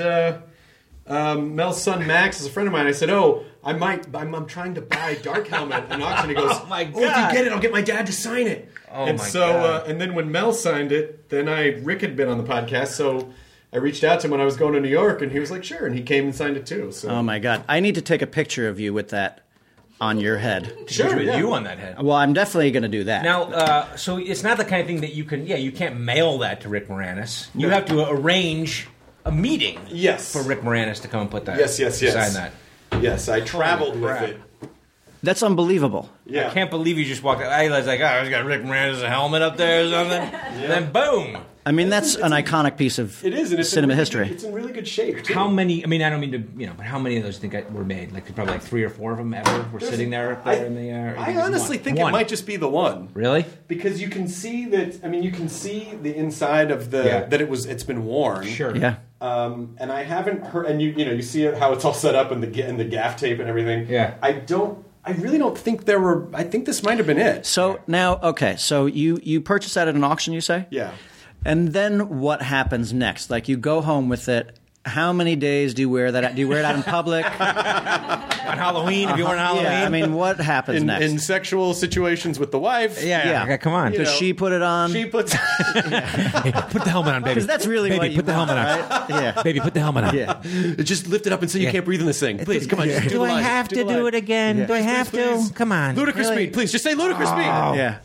S6: and Mel's son Max is a friend of mine. I said, I'm trying to buy a dark helmet at an auction. He goes,
S11: oh my God.
S6: If you get it, I'll get my dad to sign it.
S11: Oh,
S6: and
S11: my
S6: so,
S11: God.
S6: And then when Mel signed it, then Rick had been on the podcast, so I reached out to him when I was going to New York, and he was like, sure, and he came and signed it too. So.
S10: Oh, my God. I need to take a picture of you with that on your head.
S11: Sure, with you on that head.
S10: Well, I'm definitely going to do that.
S11: Now, so it's not the kind of thing that you can't mail that to Rick Moranis. You have to arrange a meeting for Rick Moranis to come and put that.
S6: Yes.
S11: Sign that.
S6: Yes, I traveled with it.
S10: That's unbelievable.
S11: Yeah. I can't believe you just walked out. I was like, I got Rick Moranis' helmet up there or something. Then boom.
S10: I mean, that's an iconic piece of cinema history.
S6: It's in really good shape, too.
S11: How many, I don't mean to, but how many of those do you think were made? Like, probably 3 or 4 of them ever were sitting there in the air?
S6: I honestly think it might just be the one.
S11: Really?
S6: Because you can see that, you can see the inside of that it's been worn.
S11: Sure.
S10: Yeah.
S6: And I haven't heard, and you see how it's all set up and the gaff tape and everything.
S11: Yeah.
S6: I really don't think there were, I think this might have been it.
S10: So now, so you purchased that at an auction, you say?
S6: Yeah.
S10: And then what happens next? Like, you go home with it. How many days do you wear that? Do you wear it out in public?
S11: On Halloween? If you wear it on Halloween?
S10: Yeah, what happens next?
S6: In sexual situations with the wife.
S11: Yeah. Come on.
S10: Does she put it on?
S6: She puts...
S11: Hey, put the helmet on, baby.
S10: Because that's really what you
S11: put the helmet on.
S10: Right? Yeah.
S11: Baby, put the helmet on.
S10: Yeah.
S6: Just lift it up and say you can't breathe in this thing. Please, come on. Just
S11: do I have to do it again? Yeah. Do I have to? Come on.
S6: Ludicrous speed. Please, just say ludicrous speed.
S10: Yeah.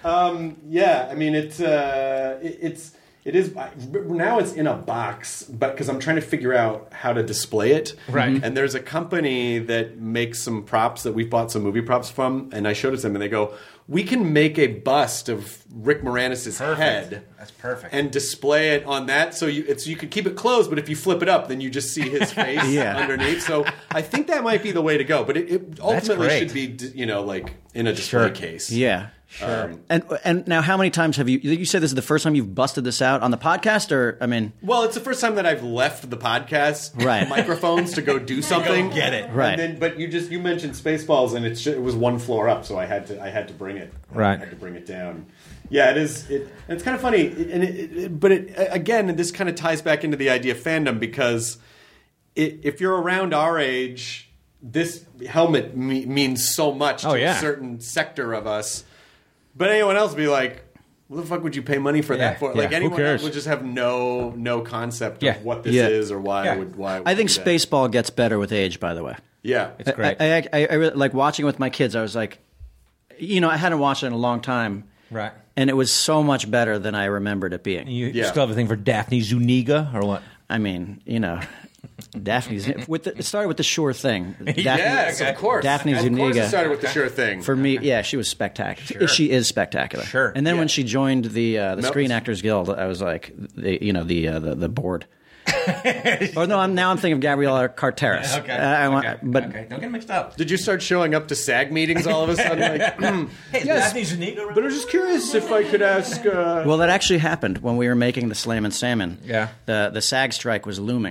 S6: It is now. It's in a box, but because I'm trying to figure out how to display it.
S11: Right.
S6: And there's a company that makes some props that we've bought some movie props from, and I showed it to them, and they go, "We can make a bust of Rick Moranis' head.
S11: That's perfect.
S6: And display it on that, so you can keep it closed, but if you flip it up, then you just see his face underneath. So I think that might be the way to go. But it ultimately should be, like in a display case.
S10: Yeah. Sure. And now, how many times have you said this is the first time you've busted this out on the podcast, or
S6: Well, it's the first time that I've left the podcast microphones to go do something.
S11: Go get it.
S10: Right.
S6: And then, but you mentioned Spaceballs, and it was one floor up, so I had to bring it.
S11: Right.
S6: I had to bring it down. Yeah, it is. It's kind of funny, but again, this kind of ties back into the idea of fandom, because if you're around our age, this helmet means so much to a certain sector of us. But anyone else would be like, what the fuck would you pay money for that for? Like, anyone else would just have no concept of what this is or why I would
S10: I think Spaceball gets better with age, by the way.
S6: Yeah.
S11: It's great.
S10: I really like watching it with my kids. I was like, I hadn't watched it in a long time.
S11: Right.
S10: And it was so much better than I remembered it being.
S11: You still have a thing for Daphne Zuniga, or what?
S10: I mean, Daphne's it started with the Sure Thing.
S6: Yes, of course.
S10: Daphne Zuniga.
S6: Of course, it started with the Sure Thing.
S10: For me, she was spectacular.
S11: Sure.
S10: She is spectacular.
S11: Sure.
S10: And then when she joined the Screen Actors Guild, I was like, the board. I'm thinking of Gabriella Carteris.
S11: Okay. Okay. Don't get mixed up.
S6: Did you start showing up to SAG meetings all of a sudden? Like,
S11: hey,
S6: yes,
S11: Daphne Zuniga.
S6: But I was just curious if I could ask.
S10: Well, that actually happened when we were making the Slam and Salmon.
S11: Yeah.
S10: The SAG strike was looming.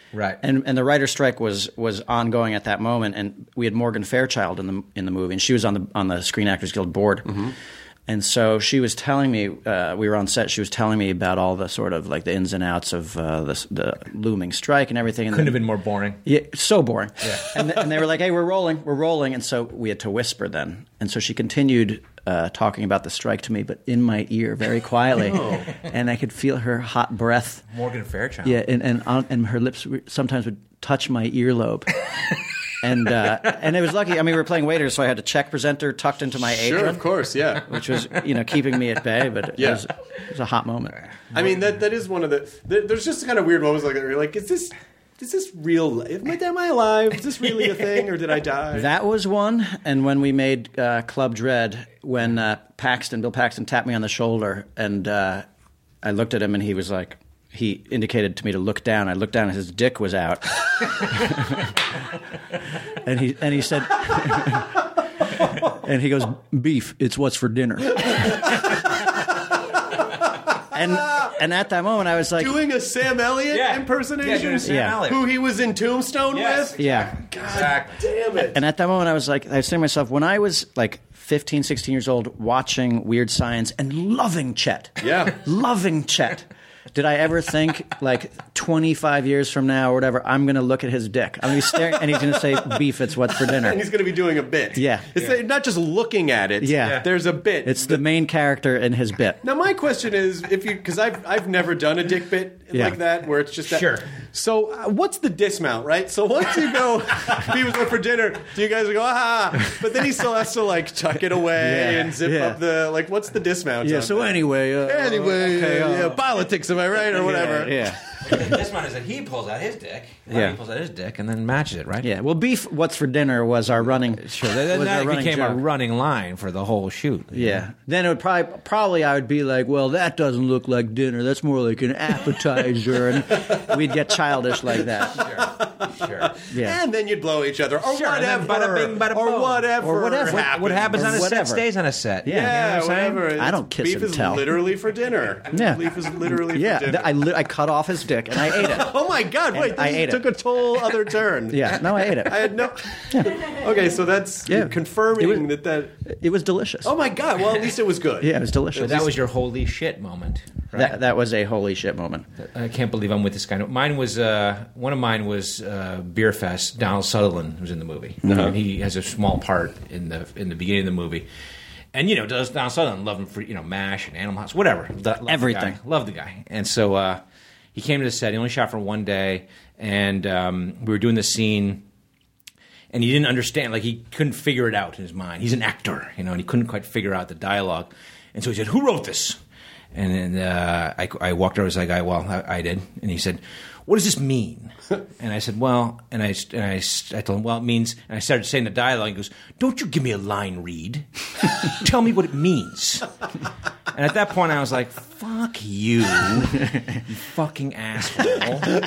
S11: Right.
S10: And the writer's strike was ongoing at that moment, and we had Morgan Fairchild in the movie, and she was on the Screen Actors Guild board.
S6: Mm-hmm.
S10: And so she was telling me, we were on set, she was telling me about all the sort of like the ins and outs of the looming strike and everything. And
S11: Couldn't have been more boring.
S10: Yeah, so boring.
S11: Yeah.
S10: And they were like, hey, we're rolling. And so we had to whisper then. And so she continued talking about the strike to me, but in my ear very quietly.
S6: Oh.
S10: And I could feel her hot breath.
S11: Morgan Fairchild.
S10: Yeah, and her lips sometimes would touch my earlobe. And it was lucky. I mean, we were playing waiters, so I had a check presenter tucked into my apron.
S6: Sure, of course, yeah.
S10: Which was, keeping me at bay, but it was a hot moment.
S6: I mean, that is one of the... There's just kind of weird moments like that where you're like, is this real? Am I alive? Is this really a thing, or did I die?
S10: That was one. And when we made Club Dread, when Bill Paxton tapped me on the shoulder, and I looked at him, and he was like... He indicated to me to look down. I looked down and his dick was out. and he said, and he goes, beef, it's what's for dinner. And at that moment I was like...
S6: Doing a Sam Elliott impersonation?
S11: Yeah, doing a Sam Elliott.
S6: Who he was in Tombstone with?
S10: Yeah.
S6: God damn it.
S10: And at that moment I was like, I was saying to myself, when I was like 15, 16 years old watching Weird Science and loving Chet.
S6: Yeah.
S10: Loving Chet. Did I ever think, like, 25 years from now or whatever, I'm going to look at his dick? I'm going to be staring, and he's going to say, beef, it's what's for dinner.
S6: And he's going to be doing a bit.
S10: Yeah.
S6: It's not just looking at it.
S10: Yeah.
S6: There's a bit.
S10: It's the main character in his bit.
S6: Now, my question is, because I've never done a dick bit like that, where it's just that.
S11: Sure.
S6: So, what's the dismount, right? So, once you go, beef is what for dinner, do you guys go, aha? But then he still has to, like, tuck it away and zip up the, like, what's the dismount?
S10: Yeah, so anyway.
S6: Politics, am I right, or whatever.
S10: Yeah.
S11: This one is that he pulls out his dick.
S10: Yeah.
S11: He pulls out his dick and then matches it, right?
S10: Yeah. Well, beef, what's for dinner was our running.
S11: Sure. That became a
S10: joke.
S11: running line for the whole shoot.
S10: Yeah. Then it would probably I would be like, well, that doesn't look like dinner. That's more like an appetizer. And we'd get childish like that.
S11: Sure.
S10: Yeah.
S6: And then you'd blow each other, or
S11: Sure, and then
S6: whatever.
S11: bada bing, bada
S6: or
S11: boom.
S6: whatever.
S10: Or whatever.
S11: What happens on a set
S10: Whatever.
S11: stays on a set.
S10: Yeah.
S11: You know what I'm saying?
S6: Whatever.
S10: I don't kiss
S6: beef
S10: and
S6: is
S10: tell.
S6: literally for dinner.
S10: Yeah.
S6: Beef is literally for dinner.
S10: I cut off his dick and I ate it.
S6: Oh my God! Wait,
S10: I ate
S6: this took a total other turn.
S10: Yeah, no, I ate it.
S6: I had no. Okay, so that's confirming that.
S10: It was delicious.
S6: Oh my God! Well, at least it was good.
S10: Yeah, it was delicious.
S11: That was your holy shit moment, right?
S10: That was a holy shit moment.
S11: I can't believe I'm with this guy. Mine was one of mine was Beer Fest. Donald Sutherland was in the movie, and he has a small part in the beginning of the movie. And Donald Sutherland loved him for MASH and Animal House, whatever.
S10: Everything.
S11: Loved the guy, and so he came to the set. He only shot for one day, and we were doing the scene. And he didn't understand, like he couldn't figure it out in his mind. He's an actor, and he couldn't quite figure out the dialogue. And so he said, "Who wrote this?" And then I walked over to the guy. Well, I did. And he said, "What does this mean?" And I said, "Well," and I told him, "Well, it means." And I started saying the dialogue. He goes, "Don't you give me a line read. Tell me what it means." And at that point, I was like, "Fuck you, you fucking asshole."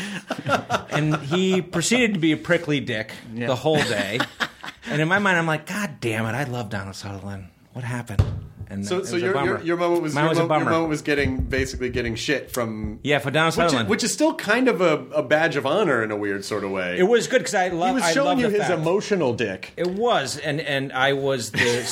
S11: And he proceeded to be a prickly dick the whole day. And in my mind, I'm like, God damn it, I love Donald Sutherland. What happened? And
S6: so your moment was
S11: Mine was a bummer.
S6: Your moment was basically getting shit from
S11: for Donald Sutherland,
S6: which is still kind of a badge of honor in a weird sort of way.
S11: It was good because he
S6: was showing you his emotional dick.
S11: It was, and I was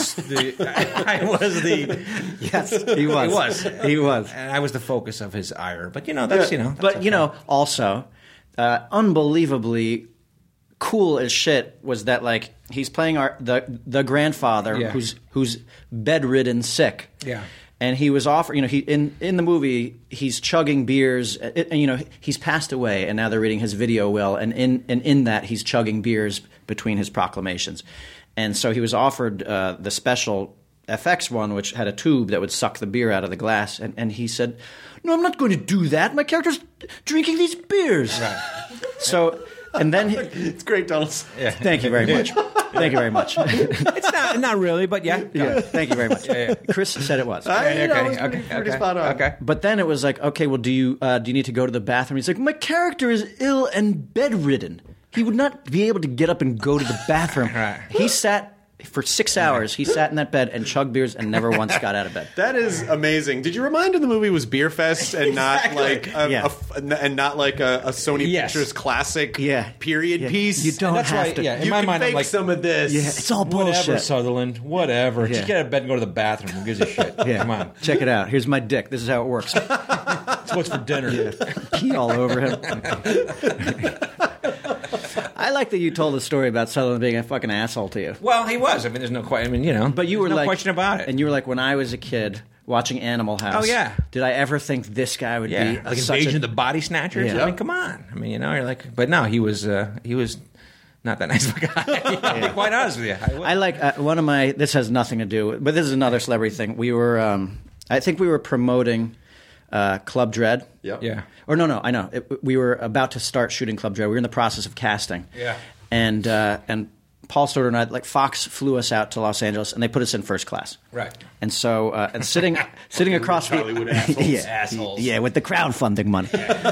S11: I was the
S10: yes, he was. He was,
S11: and I was the focus of his ire. But that's
S10: But
S11: okay.
S10: Also, unbelievably cool as shit was that like he's playing the grandfather who's bedridden sick.
S11: Yeah.
S10: And he was offered, he in the movie he's chugging beers, and he's passed away, and now they're reading his video will, and in that he's chugging beers between his proclamations, and so he was offered the special FX one, which had a tube that would suck the beer out of the glass, and he said, "No, I'm not going to do that. My character's drinking these beers." Right. So. And then
S6: it's great, Donald.
S10: Yeah. Thank you very much. Thank you very much.
S11: It's not really, but yeah.
S10: Thank you very much. Chris said it was.
S6: Pretty spot on.
S11: Okay.
S10: But then it was like, okay, well, do you need to go to the bathroom? He's like, my character is ill and bedridden. He would not be able to get up and go to the bathroom.
S11: Right.
S10: He sat For 6 hours, he sat in that bed and chugged beers and never once got out of bed.
S6: That is amazing. Did you remind him the movie was Beer Fest and not like a Sony Pictures classic period piece?
S10: You don't have to.
S11: In my mind, I'm like,
S6: some of this.
S10: Yeah, it's all bullshit.
S11: Whatever, Sutherland. Whatever. Just get out of bed and go to the bathroom. Who gives a shit? Come on.
S10: Check it out. Here's my dick. This is how it works.
S11: It's what's for dinner.
S10: Pee all over him. I like that you told the story about Sutherland being a fucking asshole to you.
S11: Well, he was. I mean, there's no question. I mean,
S10: But you were
S11: no
S10: like,
S11: question about it.
S10: And you were like, when I was a kid watching Animal House.
S11: Oh, yeah.
S10: Did I ever think this guy would be
S11: like Invasion of the Body Snatchers?
S10: Yeah.
S11: I mean, come on. I mean, you're like, but no, he was not that nice of a guy. I'll be quite honest with you.
S10: I like one of my. This has nothing to do, but this is another celebrity thing. We were, I think we were promoting Club Dread.
S6: Yep.
S11: Yeah.
S10: Or no, I know. We were about to start shooting Club Dread. We were in the process of casting.
S11: Yeah.
S10: And Paul Stoddard and I, like Fox flew us out to Los Angeles, and they put us in first class.
S11: Right.
S10: And so, and sitting across
S6: Hollywood
S10: the
S6: assholes.
S11: Assholes.
S10: yeah, with the crowdfunding money.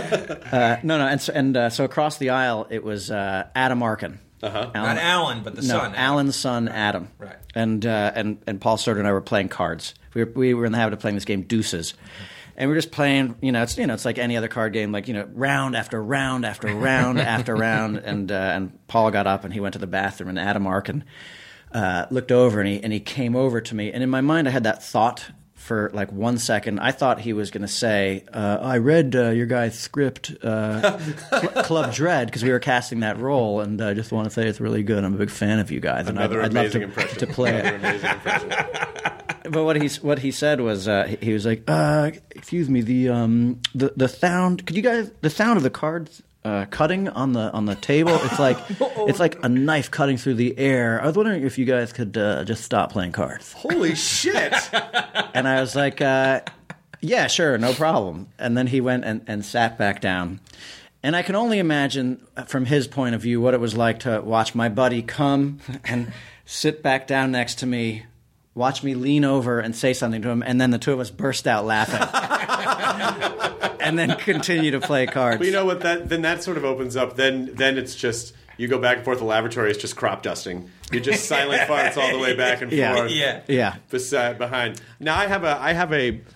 S10: So across the aisle, it was Adam Arkin.
S11: Not Alan, but the son.
S10: Alan's son, Adam.
S11: Right.
S10: And Paul Stoddard and I were playing cards. We were in the habit of playing this game, Deuces. And we're just playing, it's like any other card game, like, round after round after round after round. And Paul got up and he went to the bathroom, and Adam Arkin looked over and he came over to me. And in my mind, I had that thought for like 1 second. I thought he was going to say, I read your guy's script, Club Dread, because we were casting that role, and I just want to say it's really good. I'm a big fan of you guys. And I'd love to play it.
S6: Amazing impression.
S10: But what he said was he was like, excuse me, the sound. Could you guys the sound of the cards cutting on the table? It's like a knife cutting through the air. I was wondering if you guys could just stop playing cards.
S6: Holy shit!
S10: And I was like, yeah, sure, no problem. And then he went and sat back down. And I can only imagine from his point of view what it was like to watch my buddy come and sit back down next to me, watch me lean over and say something to him, and then the two of us burst out laughing. And then continue to play cards.
S6: But you know what? Then that sort of opens up. Then it's just you go back and forth. The lavatory is just crop dusting. You're just silent farts all the way back and forth.
S10: Yeah.
S6: Behind. Now I have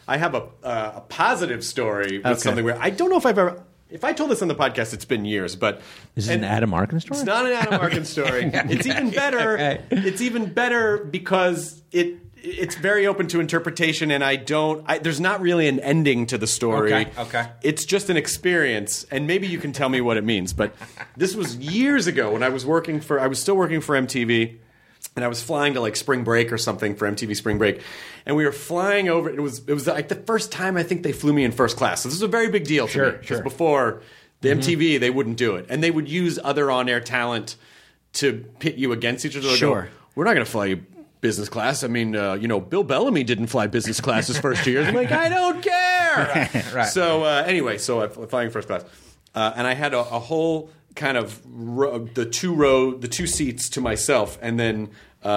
S6: a positive story with something where I don't know if I told this on the podcast, it's been years, but
S11: is it an Adam Arkin story?
S6: It's not an Adam Arkin story. It's even better.
S11: Okay.
S6: It's even better because it's very open to interpretation, and there's not really an ending to the story.
S11: Okay.
S6: It's just an experience, and maybe you can tell me what it means. But this was years ago when I was still working for MTV. And I was flying to like spring break or something for MTV Spring Break, and we were flying over. It was like the first time I think they flew me in first class. So this was a very big deal to me because before the MTV they wouldn't do it, and they would use other on-air talent to pit you against each other.
S10: Sure,
S6: we're not going to fly you business class. I mean, Bill Bellamy didn't fly business class his first 2 years. I'm like, I don't care.
S10: Right.
S6: So anyway, I'm flying first class, and I had a whole kind of the two seats to myself, and then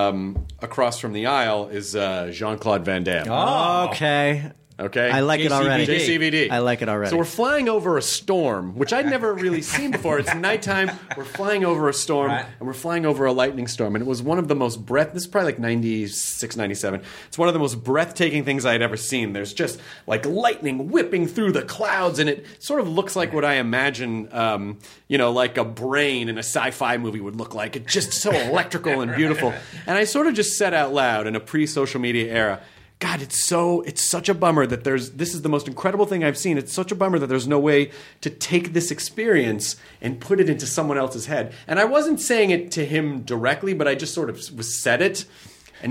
S6: across from the aisle is Jean-Claude Van Damme.
S10: Oh, okay.
S6: I
S10: like it already.
S6: JCVD.
S10: I like it already.
S6: So we're flying over a storm, which I'd never really seen before. It's nighttime. We're flying over a storm, and we're flying over a lightning storm. And it was one of the most this is probably like 96, 97. It's one of the most breathtaking things I had ever seen. There's just like lightning whipping through the clouds, and it sort of looks like what I imagine, like a brain in a sci-fi movie would look like. It's just so electrical and beautiful. And I sort of just said out loud in a pre-social media era, God, it's such a bummer that this is the most incredible thing I've seen. It's such a bummer that there's no way to take this experience and put it into someone else's head. And I wasn't saying it to him directly, but I just sort of said it. And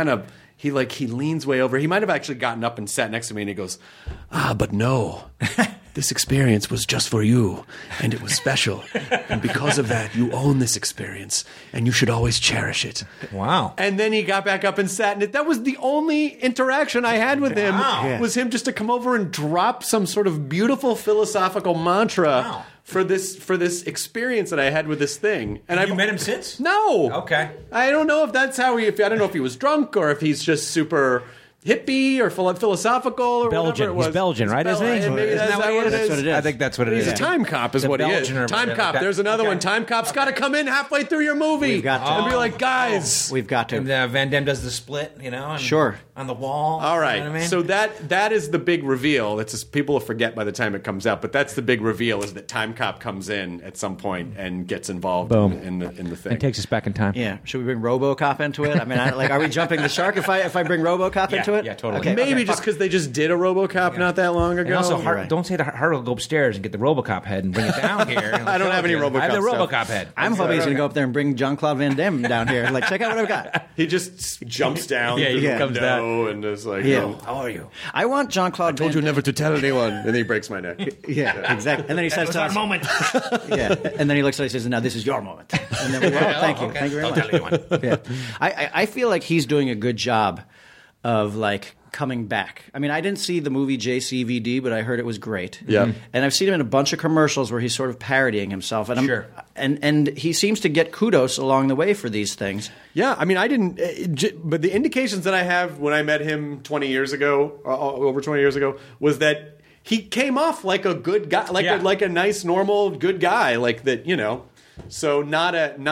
S6: he leans way over. He might have actually gotten up and sat next to me, and he goes, but no. This experience was just for you, and it was special. And because of that, you own this experience, and you should always cherish it.
S11: Wow.
S6: And then he got back up and sat in it. That was the only interaction I had with him, was him just to come over and drop some sort of beautiful philosophical mantra for this experience that I had with this thing. And
S11: Have you met him since?
S6: No.
S11: Okay.
S6: I don't know if that's how I don't know if he was drunk or if he's just super... hippie or philosophical or
S11: Belgian.
S6: whatever it was.
S11: He's Belgian, right? Isn't he?
S6: Maybe
S11: Isn't that what it is?
S10: That's what it is.
S11: I think that's what it is.
S6: He's a time cop, is
S11: The
S6: what he is.
S11: Belgian or
S6: Time
S11: whatever.
S6: cop. There's another one. Time cop's got to come in halfway through your movie.
S10: We've got to.
S6: and be like, guys.
S10: We've got to.
S11: And Van Damme does the split, you know? And
S10: Sure.
S11: On the wall.
S6: All right.
S11: You know what I mean?
S6: So that is the big reveal. That's just, people will forget by the time it comes out, but that's the big reveal is that Time Cop comes in at some point and gets involved in the thing.
S11: It takes us back in time.
S10: Yeah. Should we bring RoboCop into it? I mean, are we jumping the shark if I bring RoboCop into it?
S11: Yeah, totally.
S10: Okay,
S6: Maybe
S10: okay.
S6: just because they just did a RoboCop not that long ago.
S11: And also,
S10: right.
S11: don't say to Hart will go upstairs and get the RoboCop head and bring it down here.
S6: I don't have any RoboCop
S11: I have the
S6: stuff.
S11: RoboCop head.
S10: I'm hoping he's going to go up there and bring Jean-Claude Van Damme down here. Like, check out what I've got.
S6: He just jumps down
S11: Yeah,
S6: through
S11: he
S6: the
S11: comes
S6: window and is like,
S10: Yeah.
S6: oh,
S11: How are you?
S10: I want Jean-Claude Van
S6: told you never to tell anyone. And then he breaks my neck.
S10: Yeah, exactly. And then he says to us,
S11: moment.
S10: yeah. And then he looks at us and says, "Now this is your moment." And then we go, oh, thank you,
S11: okay.
S10: thank you very
S11: Don't
S10: much.
S11: tell anyone.
S10: Yeah. I feel like he's doing a good job of like coming back. I mean, I didn't see the movie JCVD, but I heard it was great.
S6: Yeah.
S10: And I've seen him in a bunch of commercials where he's sort of parodying himself. And
S11: Sure.
S10: And he seems to get kudos along the way for these things.
S6: Yeah, I mean, I didn't, but the indications that I have when I met him 20 years ago, over 20 years ago, was that he came off like a good guy, like a nice, normal, good guy, like that, you know. So not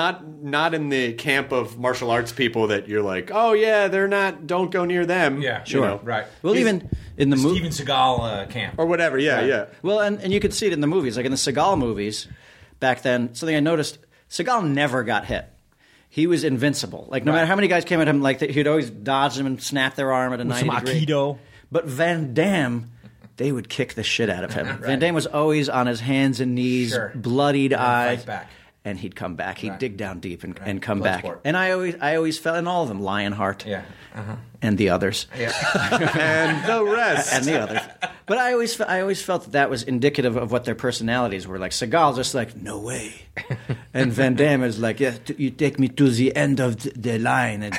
S6: in the camp of martial arts people that you're like, oh yeah, they're not, don't go near them.
S11: Yeah,
S6: you
S11: sure,
S6: know.
S11: right.
S10: Well, even in the movie,
S11: Steven Seagal camp.
S6: Or whatever, yeah.
S10: Well, and you could see it in the movies. Like in the Seagal movies back then, something I noticed, Seagal never got hit. He was invincible. Like no matter how many guys came at him, like he'd always dodge them and snap their arm at a 90
S11: Some
S10: degree.
S11: Aikido.
S10: But Van Damme, they would kick the shit out of him. Van Damme was always on his hands and knees, bloodied eyes.
S11: Fight back.
S10: And he'd come back. He'd dig down deep and come
S11: Blood
S10: back.
S11: sport.
S10: And I always felt in all of them, Lionheart.
S11: Yeah. Uh-huh.
S10: And the others.
S11: Yeah.
S6: And the rest.
S10: And the others. But I always felt that was indicative of what their personalities were. Like Seagal, just like, no way. And Van Damme is like, yeah, you take me to the end of the line. And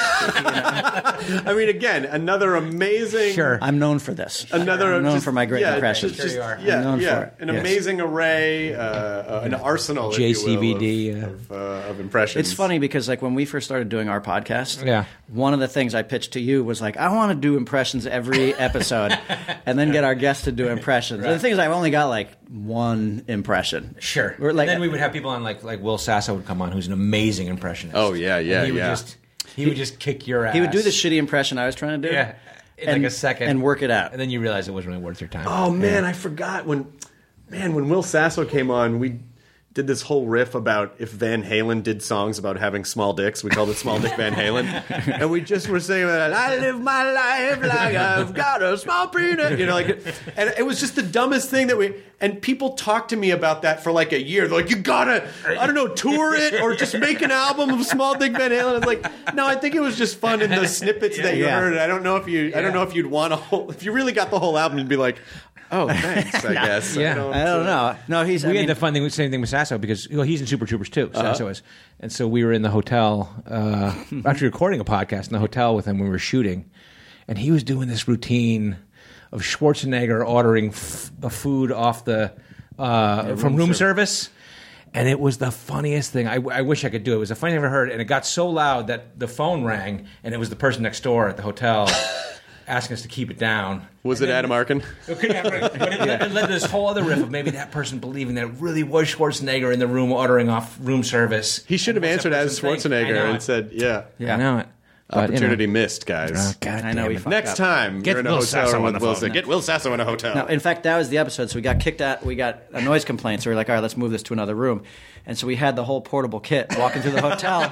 S6: I mean, again, another amazing.
S11: Sure.
S10: I'm known for this.
S6: I'm
S10: known for my great impressions.
S6: Just,
S11: Sure you are.
S10: I'm known for it.
S6: An
S10: Yes.
S6: amazing array, an arsenal, if you will,
S11: JCVD,
S6: of impressions.
S10: It's funny because like when we first started doing our podcast,
S11: Yeah.
S10: one of the things I pitched to you was like, I want to do impressions every episode and then get our guests to do impressions. And the thing is, I've only got like one impression.
S11: Sure.
S10: Or, like,
S11: and then we would have people on like Will Sasso would come on, who's an amazing impressionist.
S6: Oh, yeah,
S11: And he would just kick your ass.
S10: He would do the shitty impression I was trying to do.
S11: Yeah. In like a second.
S10: And work it out.
S11: And then you realize it wasn't really worth your time.
S6: Oh man, I forgot when Will Sasso came on, we did this whole riff about if Van Halen did songs about having small dicks. We called it Small Dick Van Halen, and we just were saying that I live my life like I've got a small peanut, you know, like, and it was just the dumbest thing and people talked to me about that for like a year. They're like, you gotta, I don't know, tour it or just make an album of Small Dick Van Halen. I was like, no, I think it was just fun in the snippets that you heard. I don't know if you'd want if you really got the whole album, you'd be like, oh, thanks, I guess.
S11: Yeah.
S10: I don't know. No,
S11: We had the fun thing, same thing with Sasso because he's in Super Troopers too. Sasso is, and so we were in the hotel, actually recording a podcast in the hotel with him when we were shooting, and he was doing this routine of Schwarzenegger ordering food off the from room service. And it was the funniest thing. I wish I could do it. It was the funniest thing I've ever heard. And it got so loud that the phone rang, and it was the person next door at the hotel asking us to keep it down.
S6: Was it Adam Arkin?
S11: But it led to this whole other riff of maybe that person believing that it really was Schwarzenegger in the room ordering off room service.
S6: He should have answered as Schwarzenegger and said, yeah.
S11: I know it.
S6: Opportunity missed, guys.
S11: Oh, God
S10: I know
S11: damn
S10: we
S11: it.
S10: fucked
S6: Next
S10: up.
S6: time,
S11: Get
S6: you're in a
S11: Will
S6: hotel
S11: Sasso
S6: room
S11: on
S6: with
S11: the
S6: Will.
S11: phone.
S6: Get Will Sasso in a hotel.
S10: No, in fact, that was the episode. So we got kicked out. We got a noise complaint. So we were like, all right, let's move this to another room. And so we had the whole portable kit walking through the hotel.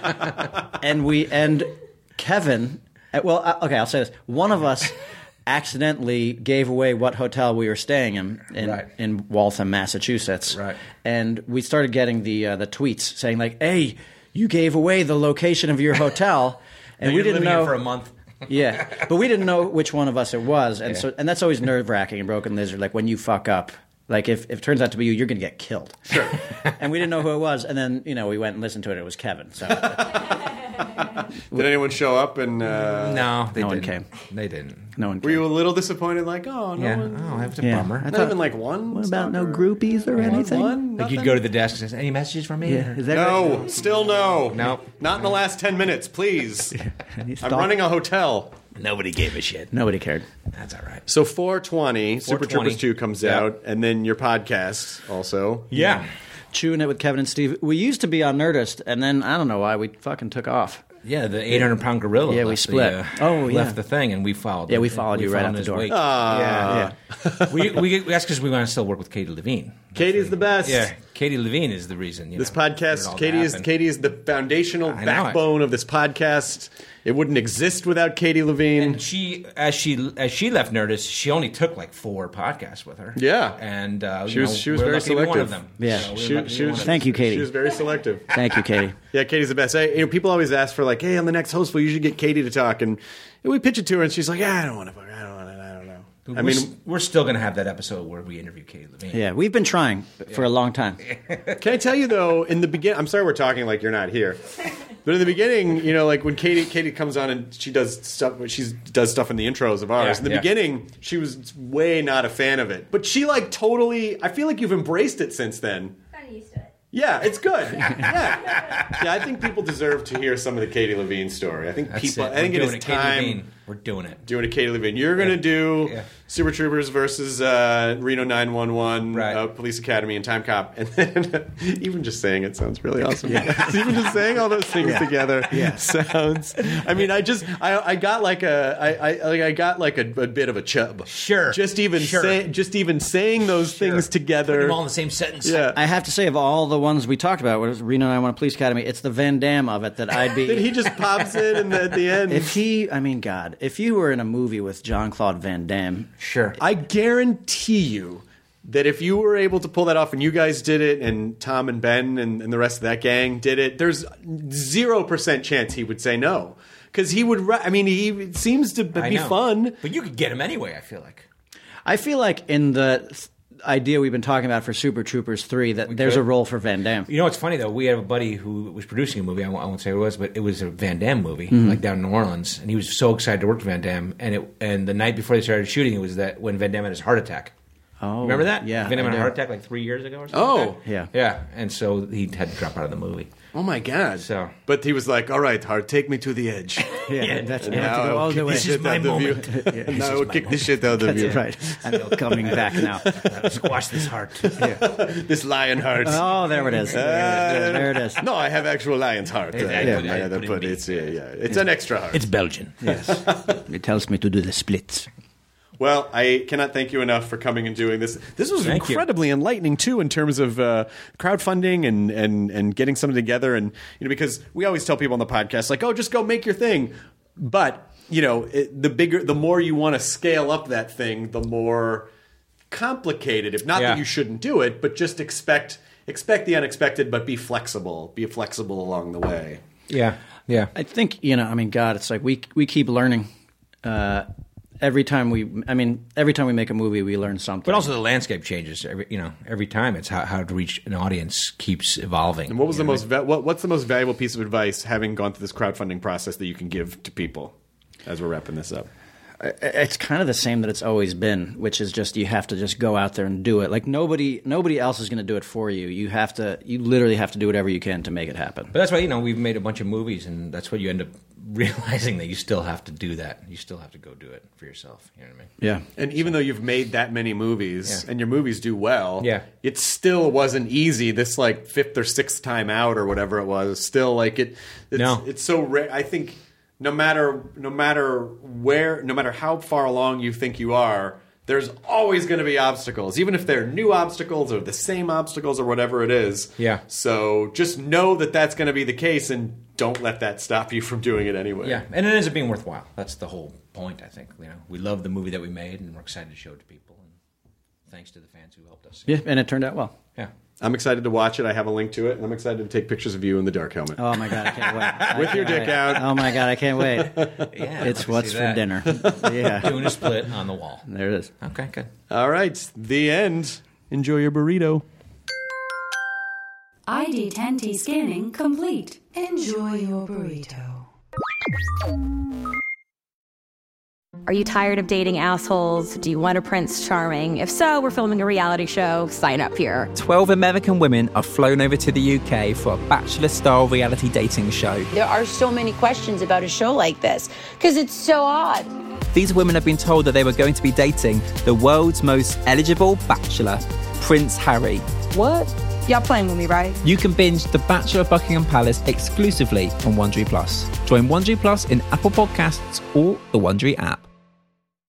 S10: and Kevin, okay, I'll say this. One of us accidentally gave away what hotel we were staying in Waltham, Massachusetts.
S11: Right.
S10: And we started getting the tweets saying like, hey, you gave away the location of your hotel. And we
S11: You're
S10: didn't
S11: living
S10: know
S11: here for a month.
S10: Yeah, but we didn't know which one of us it was, and and that's always nerve-wracking in Broken Lizard. Like when you fuck up, like if it turns out to be you, you're going to get killed. Sure. And we didn't know who it was, and then we went and listened to it. It was Kevin. So
S6: Did anyone show up? And
S11: No,
S10: no one came.
S11: They didn't.
S10: No one came.
S6: Were you a little disappointed? Like, oh, no one.
S11: Oh, that's a
S10: Yeah.
S11: bummer.
S10: I
S6: Not
S10: thought-
S6: even like one.
S10: What about no groupies or anything?
S6: One?
S11: Like you'd go to the desk and say, "Any messages from me?"
S10: Yeah, is that
S6: No, still no.
S11: Nope.
S6: Not in the last 10 minutes, please.
S10: right?
S6: I'm running a hotel.
S11: Nobody gave a shit.
S10: Nobody cared.
S11: That's all right.
S6: So 420, Super
S11: 420.
S6: Troopers 2 comes out, and then your podcast also.
S11: Yeah.
S10: Chewing it with Kevin and Steve. We used to be on Nerdist, and then I don't know why we fucking took off.
S11: Yeah, the 800-pound gorilla.
S10: Yeah, we
S11: left
S10: split.
S11: Left the thing, and we followed.
S10: Yeah, we followed you right out the
S11: his
S10: door.
S11: wake.
S10: Yeah.
S11: That's because we want to still work with Katie Levine.
S6: Katie's the best.
S11: Yeah, Katie Levine is the reason.
S6: This podcast, Katie is the foundational backbone of this podcast. It wouldn't exist without Katie Levine.
S11: And she, as she left Nerdist, she only took like 4 podcasts with her.
S6: Yeah,
S11: and
S6: she was very selective.
S11: One of them.
S10: Yeah,
S11: so
S10: thank you, Katie.
S6: She was very selective.
S10: Thank you, Katie.
S6: Yeah, Katie's the best. People always ask for like, hey, on the next host, we'll usually get Katie to talk, and we pitch it to her, and she's like, yeah, I don't want to.
S11: We're still going to have that episode where we interview Katie Levine.
S10: Yeah, we've been trying for a long time.
S6: Can I tell you though? In the beginning, I'm sorry we're talking like you're not here, but in the beginning, like when Katie comes on and she does stuff in the intros of ours. In the beginning, she was way not a fan of it, but she totally. I feel like you've embraced it since then.
S7: Kind of used to it.
S6: Yeah, it's good. Yeah, I think people deserve to hear some of the Katie Levine story. I think it is time.
S11: We're doing it.
S6: Doing a Katie Levine. You're going to do Super Troopers versus Reno 911, Police Academy, and Time Cop. And then even just saying it sounds really awesome. Even just saying all those things together sounds. I mean, I got a bit of a chub.
S11: Sure.
S6: Just even saying those things together.
S11: Put them all in the same sentence.
S6: Yeah.
S10: I have to say, of all the ones we talked about, what was Reno 911 Police Academy, it's the Van Damme of it that I'd be.
S6: That he just pops in and at the end.
S10: God, if you were in a movie with Jean-Claude Van Damme,
S11: sure.
S6: I guarantee you that if you were able to pull that off and you guys did it and Tom and Ben and the rest of that gang did it, there's 0% chance he would say no. Because he would, he seems to be fun.
S11: But you could get him anyway, I feel like.
S10: I feel like in the idea we've been talking about for Super Troopers 3 that there's a role for Van Damme.
S11: You know what's funny though? We have a buddy who was producing a movie. I won't say who it was, but it was a Van Damme movie, like down in New Orleans, and he was so excited to work with Van Damme. And the night before they started shooting, it was that when Van Damme had his heart attack.
S10: Oh,
S11: remember that?
S10: Yeah,
S11: Van Damme had a heart attack like 3 years ago or something.
S6: Oh,
S11: like that? Yeah. And so he had to drop out of the movie.
S6: Oh my God!
S11: So,
S6: but he was like, "All right, Hart, take me to the edge."
S10: That's
S6: now
S10: all the way.
S11: This is my moment.
S6: Now I'll kick this shit out of you.
S10: That's right. I'm coming back now.
S11: Squash this heart.
S6: This lion heart.
S10: Oh, there it is. There it is.
S6: No, I have actual lion's heart. But it's an extra heart.
S11: It's Belgian.
S10: Yes. It tells me to do the splits.
S6: Well, I cannot thank you enough for coming and doing this. This was incredibly enlightening, too, in terms of crowdfunding and getting something together. And because we always tell people on the podcast, like, oh, just go make your thing. But, the more you want to scale up that thing, the more complicated. If not that you shouldn't do it, but just expect the unexpected, but be flexible. Be flexible along the way.
S11: Yeah.
S10: I think, God, it's like we keep learning. Every time we make a movie, we learn something.
S11: But also the landscape changes. Every time it's how to reach an audience keeps evolving.
S6: And what was what's the most valuable piece of advice, having gone through this crowdfunding process, that you can give to people as we're wrapping this up?
S10: It's kind of the same that it's always been, which is just you have to just go out there and do it. Like nobody else is going to do it for you. You literally have to do whatever you can to make it happen.
S11: But that's why we've made a bunch of movies, and that's what you end up realizing, that you still have to do that. You still have to go do it for yourself. You know what I mean?
S10: Yeah.
S6: And even though you've made that many movies and your movies do well,
S11: it
S6: still wasn't easy. This 5th or 6th time out or whatever it was, still it's so rare. I think no matter how far along you think you are, there's always going to be obstacles, even if they're new obstacles or the same obstacles or whatever it is.
S11: Yeah.
S6: So just know that that's going to be the case, and don't let that stop you from doing it anyway.
S11: Yeah, and it ends up being worthwhile. That's the whole point, I think. We love the movie that we made, and we're excited to show it to people. And thanks to the fans who helped us.
S10: Yeah, and it turned out well.
S11: Yeah.
S6: I'm excited to watch it. I have a link to it, and I'm excited to take pictures of you in the dark helmet.
S10: Oh, my God, I can't wait.
S6: With your dick out.
S10: Oh, my God, I can't wait.
S11: Yeah,
S10: it's what's for dinner. Yeah.
S11: Doing a split on the wall.
S10: There it is.
S11: Okay, good.
S6: All right, the end. Enjoy your burrito.
S8: ID10T scanning complete. Enjoy your burrito.
S12: Are you tired of dating assholes? Do you want a Prince Charming? If so, we're filming a reality show. Sign up here.
S13: 12 American women are flown over to the UK for a Bachelor-style reality dating show.
S14: There are so many questions about a show like this because it's so odd.
S13: These women have been told that they were going to be dating the world's most eligible bachelor, Prince Harry.
S14: What? Y'all playing with me, right?
S13: You can binge The Bachelor of Buckingham Palace exclusively on Wondery Plus. Join Wondery Plus in Apple Podcasts or the Wondery app.